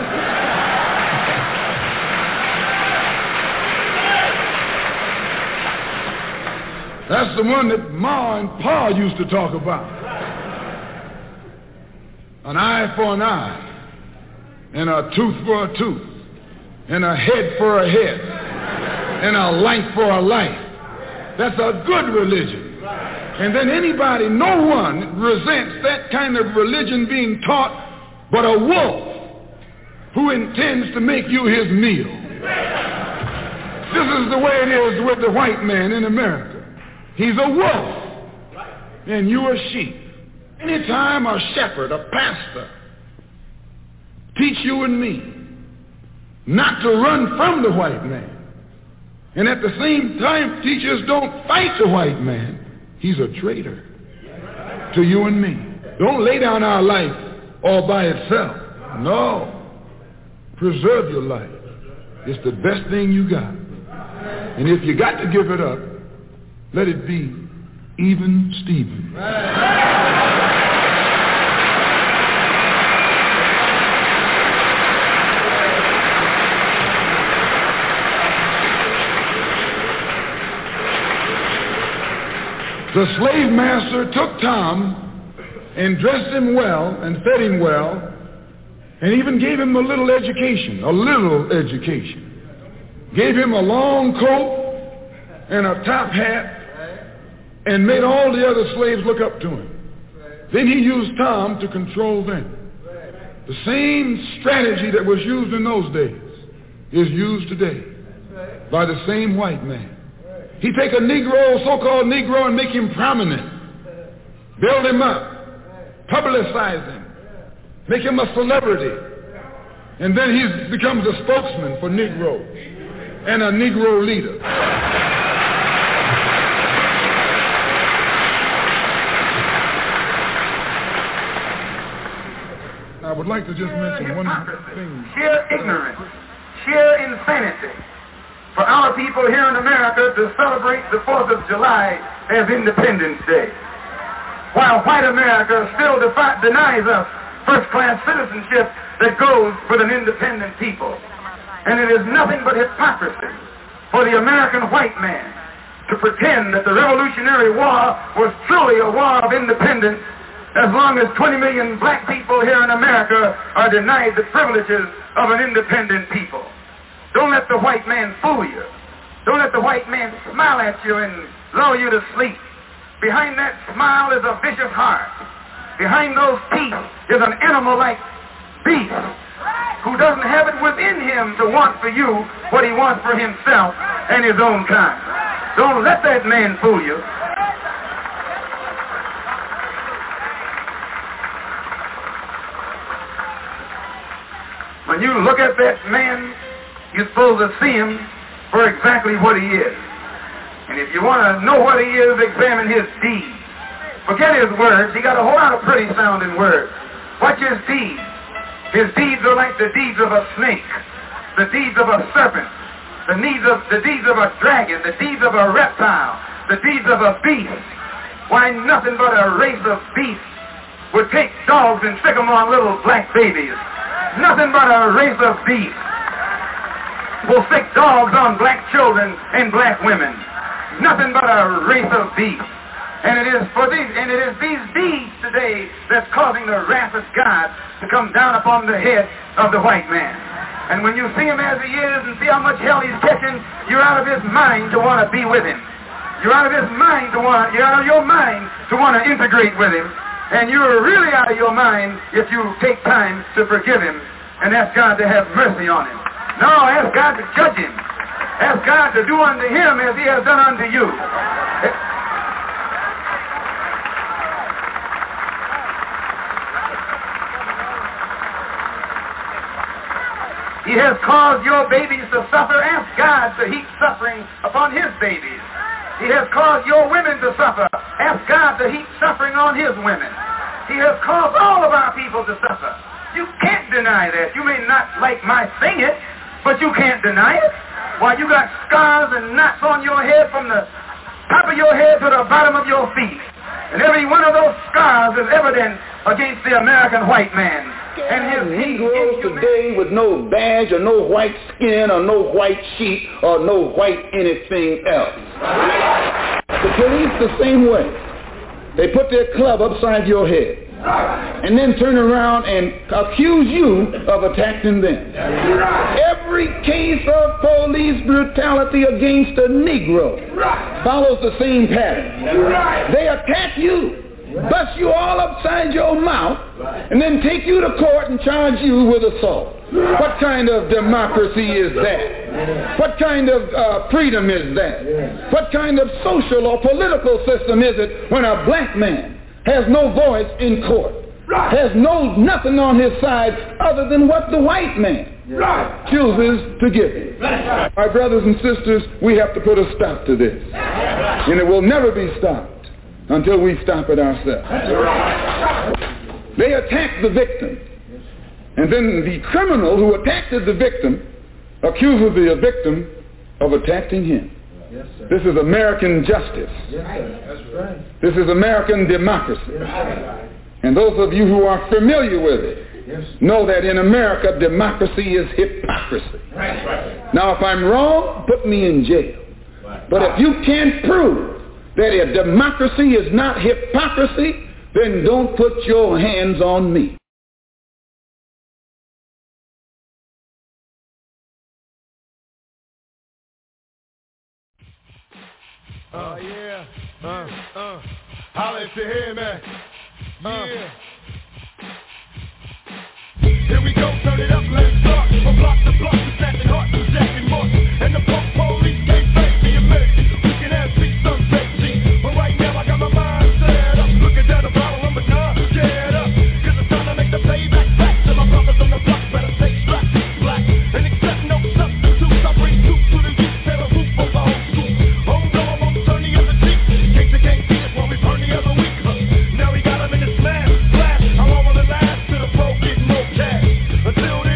That's the one that Ma and Pa used to talk about. An eye for an eye, and a tooth for a tooth, and a head for a head, and a life for a life. That's a good religion. And then anybody, no one resents that kind of religion being taught but a wolf who intends to make you his meal. This is the way it is with the white man in America. He's a wolf, and you a sheep. Anytime a shepherd, a pastor, teach you and me not to run from the white man, and at the same time teach us don't fight the white man, he's a traitor to you and me. Don't lay down our life all by itself. No. Preserve your life. It's the best thing you got. And if you got to give it up, let it be even Stephen. The slave master took Tom and dressed him well and fed him well and even gave him a little education, a little education. Gave him a long coat and a top hat and made all the other slaves look up to him. Then he used Tom to control them. The same strategy that was used in those days is used today by the same white man. He take a Negro, so-called Negro, and make him prominent. Build him up. Publicize him. Make him a celebrity. And then he becomes a spokesman for Negroes and a Negro leader. I would like to just mention one thing. Sheer ignorance, sheer insanity for our people here in America to celebrate the fourth of July as Independence Day, while white America still defi- denies us first-class citizenship that goes with an independent people. And it is nothing but hypocrisy for the American white man to pretend that the Revolutionary War was truly a war of independence as long as twenty million black people here in America are denied the privileges of an independent people. Don't let the white man fool you. Don't let the white man smile at you and lull you to sleep. Behind that smile is a vicious heart. Behind those teeth is an animal-like beast who doesn't have it within him to want for you what he wants for himself and his own kind. Don't let that man fool you. When you look at that man, you're supposed to see him for exactly what he is. And if you want to know what he is, examine his deeds. Forget his words. He got a whole lot of pretty sounding words. Watch his deeds. His deeds are like the deeds of a snake, the deeds of a serpent, the deeds of, the deeds of a dragon, the deeds of a reptile, the deeds of a beast. Why, nothing but a race of beasts would take dogs and stick them on little black babies. Nothing but a race of beasts will stick dogs on black children and black women. Nothing but a race of beasts. And it is for these, and it is these deeds today that's causing the wrath of God to come down upon the head of the white man. And when you see him as he is and see how much hell he's catching, you're out of his mind to want to be with him. You're out of his mind to want, you're out of your mind to want to integrate with him. And you're really out of your mind if you take time to forgive him and ask God to have mercy on him. No, ask God to judge him. Ask God to do unto him as he has done unto you. He has caused your babies to suffer. Ask God to heap suffering upon his babies. He has caused your women to suffer. Ask God to heap suffering on his women. He has caused all of our people to suffer. You can't deny that. You may not like my saying it, but you can't deny it. Why, you got scars and knots on your head from the top of your head to the bottom of your feet. And every one of those scars is evident against the American white man. And his Negroes today with no badge or no white skin or no white sheet or no white anything else. The police the same way. They put their club upside your head and then turn around and accuse you of attacking them. Every case of police brutality against a Negro follows the same pattern. They attack you, bust you all upside your mouth, and then take you to court and charge you with assault. What kind of democracy is that? What kind of uh, freedom is that? What kind of social or political system is it when a black man has no voice in court, has no nothing on his side other than what the white man chooses to give him? My brothers and sisters, we have to put a stop to this. And it will never be stopped until we stop it ourselves. They attack the victim. And then the criminal who attacked the victim accuses the victim of attacking him. Yes, this is American justice. Yes, that's right. This is American democracy. Yes, and those of you who are familiar with it yes. know that in America, democracy is hypocrisy. Right. Now, if I'm wrong, put me in jail. Right. But if you can't prove that a democracy is not hypocrisy, then don't put your hands on me. Uh, yeah, uh, uh, holla if you hear me, uh. Yeah. Here we go, turn it up, let's start, from block to block, we're snatching hearts and jacking marks, and the punk police can't face the emergency, we can have peace, some safety, but right now I got my mind set up, looking down the bottle number nine, get up, cause it's time to make the payback back, to my brothers on the block, better stay strapped, black, and accept no substitutes, I bring troops to the youth, tear the roof over whole school, home dog. Now we got him in the smash, blast. How long will it last till the pro get more cash? Until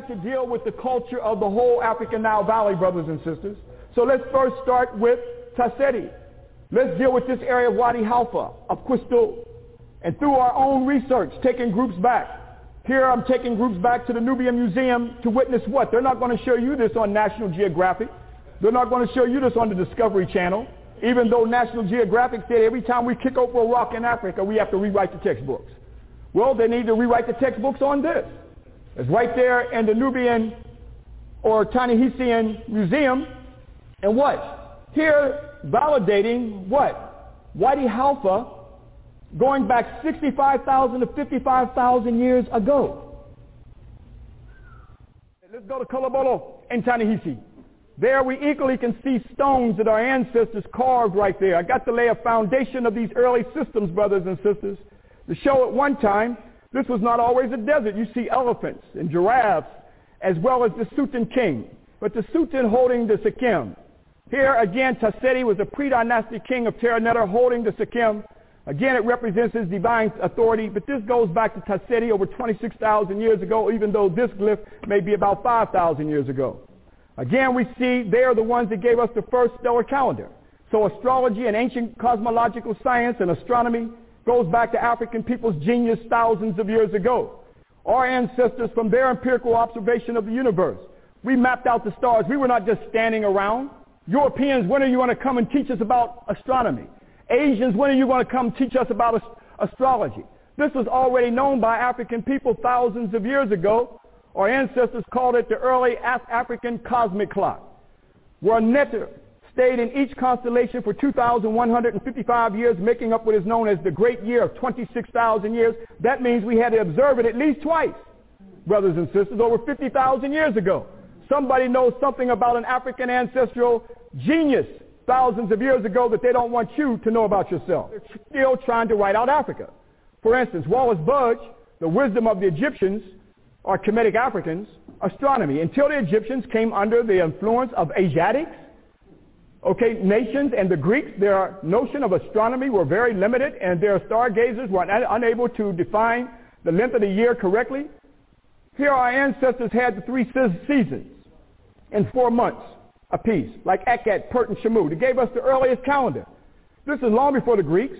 to deal with the culture of the whole African Nile Valley, brothers and sisters. So let's first start with Tasseti. Let's deal with this area of Wadi Halfa, of Quistol, and through our own research, taking groups back. Here I'm taking groups back to the Nubian Museum to witness what? They're not going to show you this on National Geographic. They're not going to show you this on the Discovery Channel, even though National Geographic said every time we kick over a rock in Africa, we have to rewrite the textbooks. Well, they need to rewrite the textbooks on this. It's right there in the Nubian or Ta-Nehisian Museum. And what? Here, validating what? Wadi Halfa, going back sixty-five thousand to fifty-five thousand years ago. Let's go to Kolobolo in Ta-Nehisi. There we equally can see stones that our ancestors carved right there. I got to lay a foundation of these early systems, brothers and sisters, to show at one time this was not always a desert. You see elephants and giraffes as well as the Sutan king. But the Sutan holding the Sikkim. Here again, Tasseti was a pre-dynastic king of Terra Neta holding the Sikkim. Again, it represents his divine authority, but this goes back to Tasseti over twenty-six thousand years ago, even though this glyph may be about five thousand years ago. Again, we see they are the ones that gave us the first stellar calendar. So astrology and ancient cosmological science and astronomy goes back to African people's genius thousands of years ago. Our ancestors, from their empirical observation of the universe, we mapped out the stars. We were not just standing around. Europeans, when are you going to come and teach us about astronomy? Asians, when are you going to come teach us about ast- astrology? This was already known by African people thousands of years ago. Our ancestors called it the early African cosmic clock, where Neter stayed in each constellation for two thousand one hundred fifty-five years, making up what is known as the great year of twenty-six thousand years. That means we had to observe it at least twice, brothers and sisters, over fifty thousand years ago. Somebody knows something about an African ancestral genius thousands of years ago that they don't want you to know about yourself. They're still trying to write out Africa. For instance, Wallace Budge, the wisdom of the Egyptians, or Kemetic Africans, astronomy. Until the Egyptians came under the influence of Asiatics, okay, nations and the Greeks, their notion of astronomy were very limited, and their stargazers were un- unable to define the length of the year correctly. Here our ancestors had the three se- seasons in four months apiece, like Akat, Pert, and Shamu. They gave us the earliest calendar. This is long before the Greeks.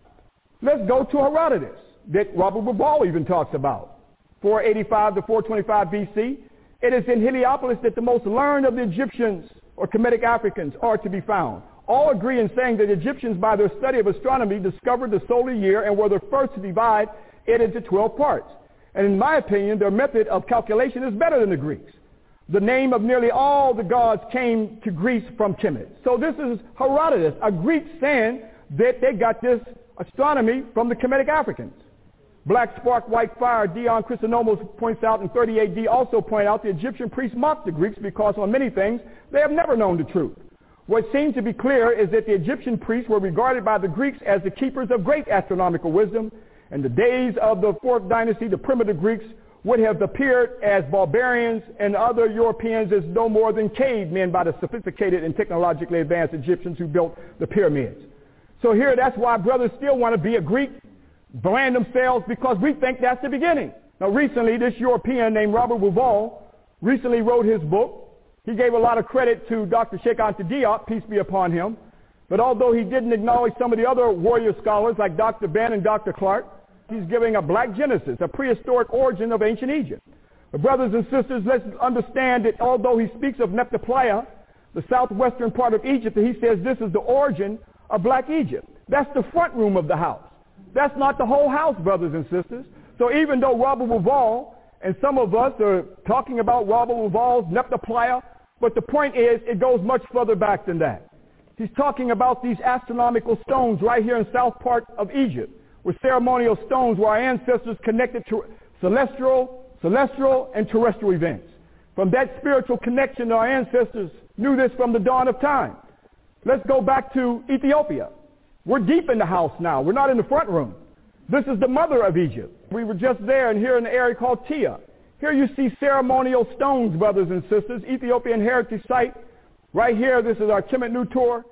Let's go to Herodotus, that Robert Ball even talks about. four eighty-five to four twenty-five B C. It is in Heliopolis that the most learned of the Egyptians or Kemetic Africans are to be found. All agree in saying that Egyptians, by their study of astronomy, discovered the solar year and were the first to divide it into twelve parts. And in my opinion, their method of calculation is better than the Greeks. The name of nearly all the gods came to Greece from Kemet. So this is Herodotus, a Greek, saying that they got this astronomy from the Kemetic Africans. Black Spark, White Fire, Dion Chrysonomos points out in thirty A D, also point out the Egyptian priests mocked the Greeks because on many things they have never known the truth. What seems to be clear is that the Egyptian priests were regarded by the Greeks as the keepers of great astronomical wisdom. In the days of the fourth dynasty, the primitive Greeks would have appeared as barbarians and other Europeans as no more than cavemen by the sophisticated and technologically advanced Egyptians who built the pyramids. So here, that's why brothers still want to be a Greek, brand themselves, because we think that's the beginning. Now recently, this European named Robert Bauval recently wrote his book. He gave a lot of credit to Doctor Cheikh Anta Diop, peace be upon him. But although he didn't acknowledge some of the other warrior scholars like Doctor Ben and Doctor Clark, he's giving a black genesis, a prehistoric origin of ancient Egypt. But brothers and sisters, let's understand that although he speaks of Nephtha, the southwestern part of Egypt, he says this is the origin of black Egypt. That's the front room of the house. That's not the whole house, brothers and sisters. So even though Robert Bauval and some of us are talking about Robert Bauval's Nephtha, but the point is it goes much further back than that. He's talking about these astronomical stones right here in south part of Egypt, with ceremonial stones where our ancestors connected to celestial, celestial, and terrestrial events. From that spiritual connection, our ancestors knew this from the dawn of time. Let's go back to Ethiopia. We're deep in the house now. We're not in the front room. This is the mother of Egypt. We were just there and here in the area called Tia. Here you see ceremonial stones, brothers and sisters, Ethiopian heritage site. Right here, this is our Kemet New tour.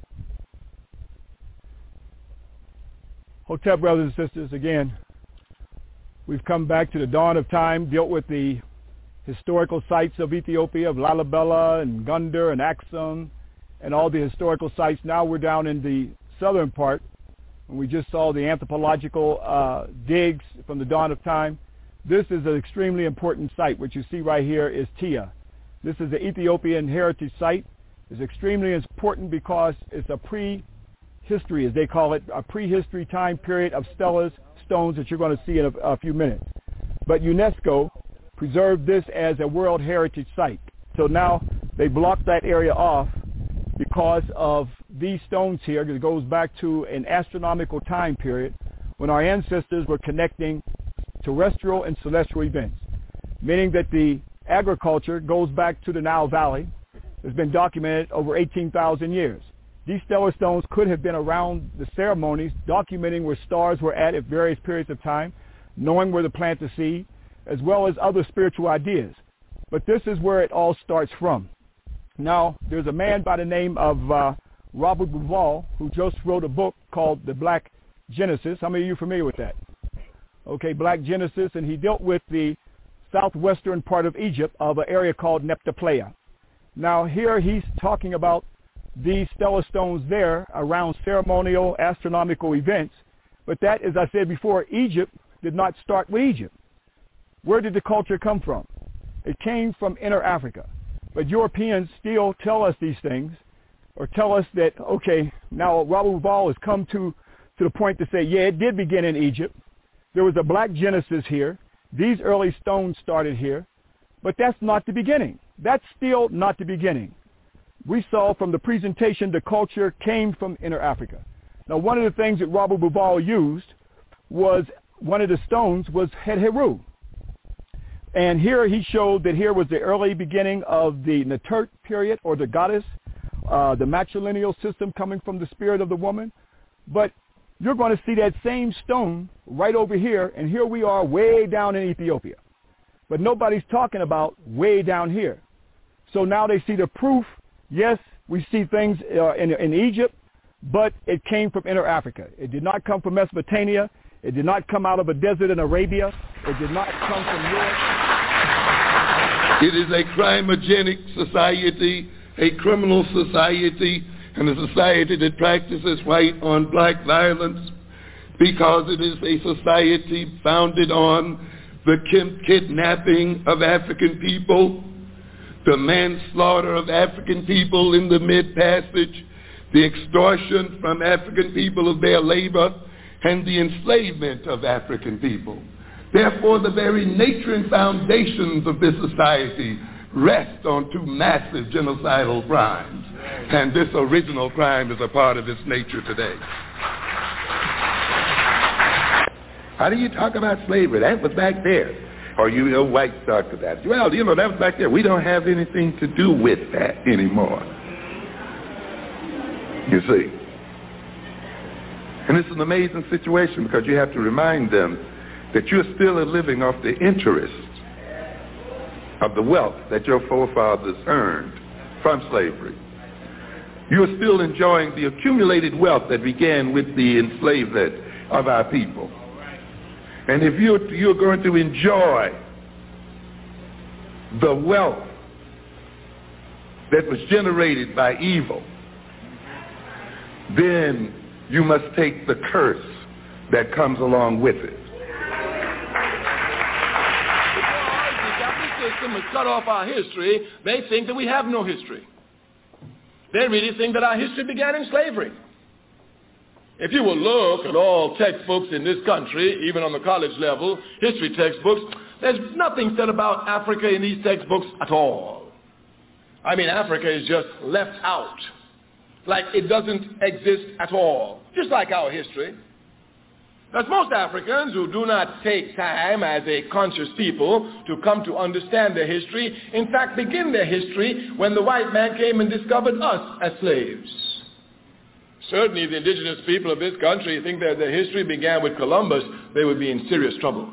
Hotep, brothers and sisters, again, We've come back to the dawn of time, dealt with the historical sites of Ethiopia, of Lalibela and Gondar and Axum, and all the historical sites. Now we're down in the southern part, and we just saw the anthropological uh, digs from the dawn of time. This is an extremely important site. What you see right here is Tia. This is the Ethiopian heritage site. It's extremely important because it's a pre-history, as they call it, a prehistory time period of stelas, stones that you're going to see in a, a few minutes. But UNESCO preserved this as a World Heritage Site. So now they blocked that area off because of these stones here. It goes back to an astronomical time period when our ancestors were connecting terrestrial and celestial events, meaning that the agriculture goes back to the Nile Valley. It's been documented over eighteen thousand years. These stellar stones could have been around the ceremonies, documenting where stars were at at various periods of time, knowing where to plant the seed, as well as other spiritual ideas. But this is where it all starts from. Now, there's a man by the name of uh, Robert Bauval who just wrote a book called The Black Genesis. How many of you are familiar with that? Okay, Black Genesis, and he dealt with the southwestern part of Egypt of an area called Neptapleia. Now, here he's talking about these stellar stones there around ceremonial astronomical events, but that, as I said before, Egypt did not start with Egypt. Where did the culture come from? It came from Inner Africa. But Europeans still tell us these things, or tell us that, okay, now Robert Bauval has come to, to the point to say, yeah, it did begin in Egypt. There was a Black Genesis here. These early stones started here. But that's not the beginning. That's still not the beginning. We saw from the presentation the culture came from Inner Africa. Now, one of the things that Robert Bauval used was, one of the stones was Het Heru. And here he showed that here was the early beginning of the Netert period, or the goddess, uh, the matrilineal system coming from the spirit of the woman. But you're going to see that same stone right over here, and here we are way down in Ethiopia. But nobody's talking about way down here. So now they see the proof. Yes, we see things uh, in, in Egypt, but it came from Inner Africa. It did not come from Mesopotamia. It did not come out of a desert in Arabia. It did not come from Europe. It is a crimogenic society, a criminal society, and a society that practices white on black violence, because it is a society founded on the kidnapping of African people, the manslaughter of African people in the Mid-Passage, the extortion from African people of their labor, and the enslavement of African people. Therefore, the very nature and foundations of this society rest on two massive genocidal crimes. And this original crime is a part of its nature today. How do you talk about slavery? That was back there. Or you know, whites talk to that. Well, you know, that was back there. We don't have anything to do with that anymore. You see. And it's an amazing situation, because you have to remind them that you're still living off the interest of the wealth that your forefathers earned from slavery. You're still enjoying the accumulated wealth that began with the enslavement of our people. And if you're, you're going to enjoy the wealth that was generated by evil, then you must take the curse that comes along with it. The system has cut off our history. They think that we have no history. They really think that our history began in slavery. If you will look at all textbooks in this country, even on the college level, history textbooks, there's nothing said about Africa in these textbooks at all. I mean, Africa is just left out, like it doesn't exist at all, just like our history. Because most Africans who do not take time as a conscious people to come to understand their history, in fact begin their history when the white man came and discovered us as slaves. Certainly the indigenous people of this country think that their history began with Columbus, they would be in serious trouble.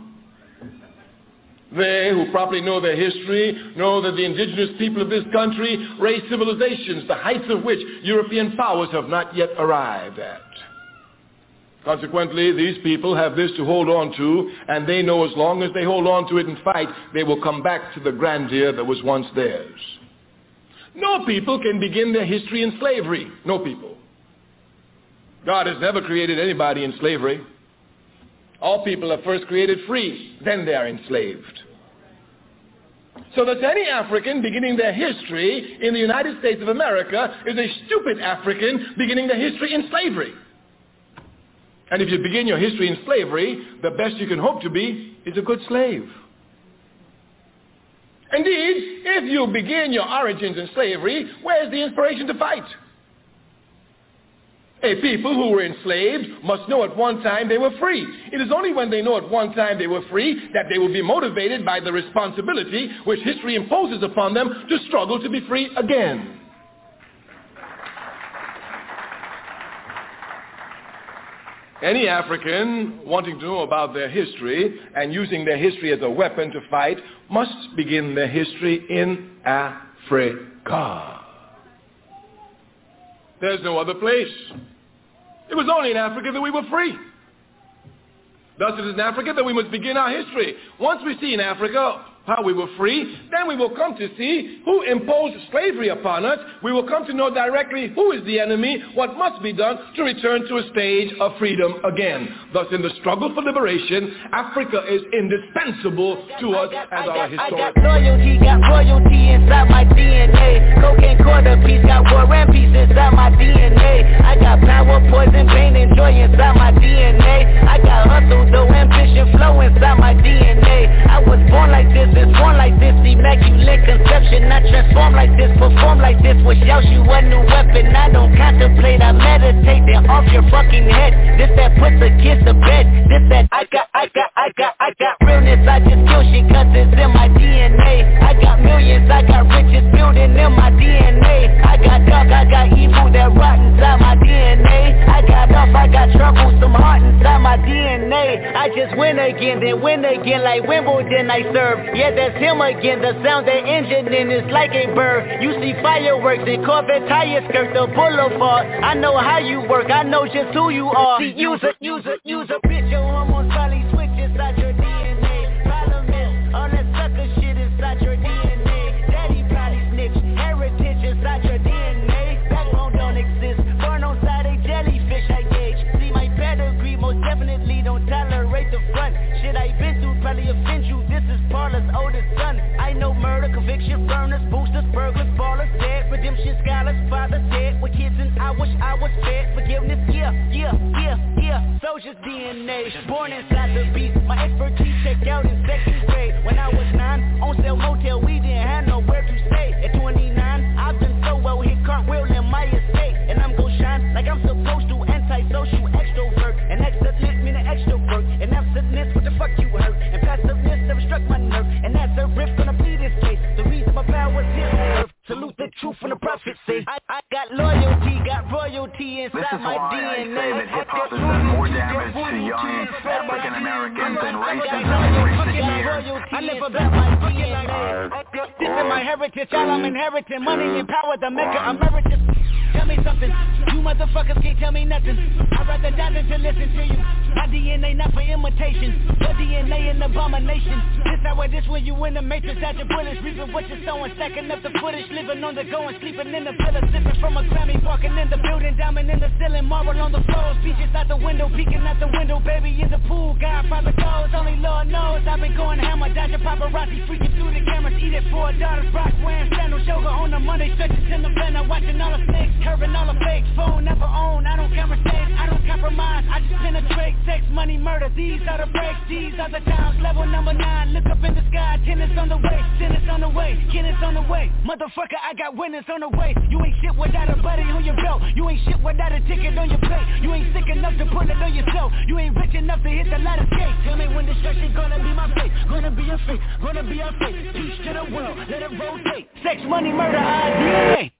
They who properly know their history know that the indigenous people of this country raised civilizations, the heights of which European powers have not yet arrived at. Consequently, these people have this to hold on to, and they know as long as they hold on to it and fight, they will come back to the grandeur that was once theirs. No people can begin their history in slavery. No people. God has never created anybody in slavery. All people are first created free, then they are enslaved. So that any African beginning their history in the United States of America is a stupid African beginning their history in slavery. And if you begin your history in slavery, the best you can hope to be is a good slave. Indeed, if you begin your origins in slavery, where's the inspiration to fight? A people who were enslaved must know at one time they were free. It is only when they know at one time they were free that they will be motivated by the responsibility which history imposes upon them to struggle to be free again. Any African wanting to know about their history and using their history as a weapon to fight must begin their history in Africa. There's no other place. It was only in Africa that we were free. Thus it is in Africa that we must begin our history. Once we see in Africa how we were free, then we will come to see who imposed slavery upon us. We will come to know directly who is the enemy, what must be done to return to a stage of freedom again. Thus, in the struggle for liberation, Africa is indispensable to us as our historic. I got loyalty, got royalty inside my D N A. Cocaine quarter piece, got war and peace inside my D N A. I got power, poison, pain, and joy inside my D N A. I got hustle, though, ambition, flow inside my D N A. I was born like this. It's born like this, immaculate conception. I transform like this, perform like this. Wish out you a new weapon. I don't contemplate, I meditate. Then off your fucking head. This that puts a kiss to bed. This that I got, I got, I got, I got realness. I just kill shit cause it's in my D N A. I got millions, I got riches building in my D N A. I got dark, I got evil that rot inside my D N A. I got off, I got trouble, some heart inside my D N A. I just win again, then win again like Wimbledon I serve. Yeah, that's him again, the sound that engine in is like a bird. You see fireworks and Corvette tires skirt the boulevard. I know how you work, I know just who you are. See, use a, use a, use a bitch, your hormones probably switch inside your D N A. Problem is, all that sucker shit inside your D N A. Daddy probably snitch, heritage inside your D N A. Backbone don't exist, born on side a jellyfish I gauge. See my pedigree, most definitely don't tolerate the front. Shit I been through probably offend you, this is Paula's oldest son. I know murder, conviction, burners, boosters, burglars, ballers, dead, redemption, scholars, fathers dead, with kids and I wish I was fed, forgiveness, yeah, yeah, yeah, yeah, soldier's D N A, born inside the beast, my expertise checked out in second grade, when I was nine, on sale motel, we didn't have nowhere to stay, at twenty-nine, I've done so well, hit cartwheel in my estate, and I'm gon' shine like I'm supposed to, anti-social extrovert, and excellent meaning extrovert, and absentness, what the fuck you heard, and passiveness never struck my nerve, and that's a riff gonna be this case, the reason my power's here on earth, salute the truth from the prophecy, I, I got loyalty, got royalty inside my D N A. This is why I say that hip-hop has done more damage to young African Americans and racism in recent years. I never bet my D N A. This is my heritage, all I'm inheriting, money and power, the maker emeritus. Tell me something, you motherfuckers can't tell me nothing. I'd rather die than to listen to you. My D N A not for imitation, your D N A an abomination. This how it is when you in the matrix, out your bullets, reaping what you're sowing, stacking up the footage, living on the go and sleeping in the villa, sipping from a Grammy, walking in the building, diamond in the ceiling, marble on the floors, beaches out the window, peeking out the window, baby in the pool, Godfather goes, only Lord knows. I've been going hammer, dodging paparazzi, freaking through the cameras, eat it for a daughter's rock, wearing sandals, yoga on the Monday, stretches in the banner, watching all the snakes, curving all the fakes, phone never own, I don't count mistakes, I don't compromise, I just penetrate, sex, money, murder, these are the breaks, these are the times, level number nine, look up in the sky, tennis on the way, tennis on the way, tennis on the way, motherfucker, I got winners on the way, you ain't shit without a buddy on your belt, you ain't shit without a ticket on your plate, you ain't sick enough to put it on yourself, you ain't rich enough to hit the ladder skate, tell me when destruction gonna be my fate, gonna be a fate, gonna be a fate, peace to the world, let it rotate, sex, money, murder, I D N A.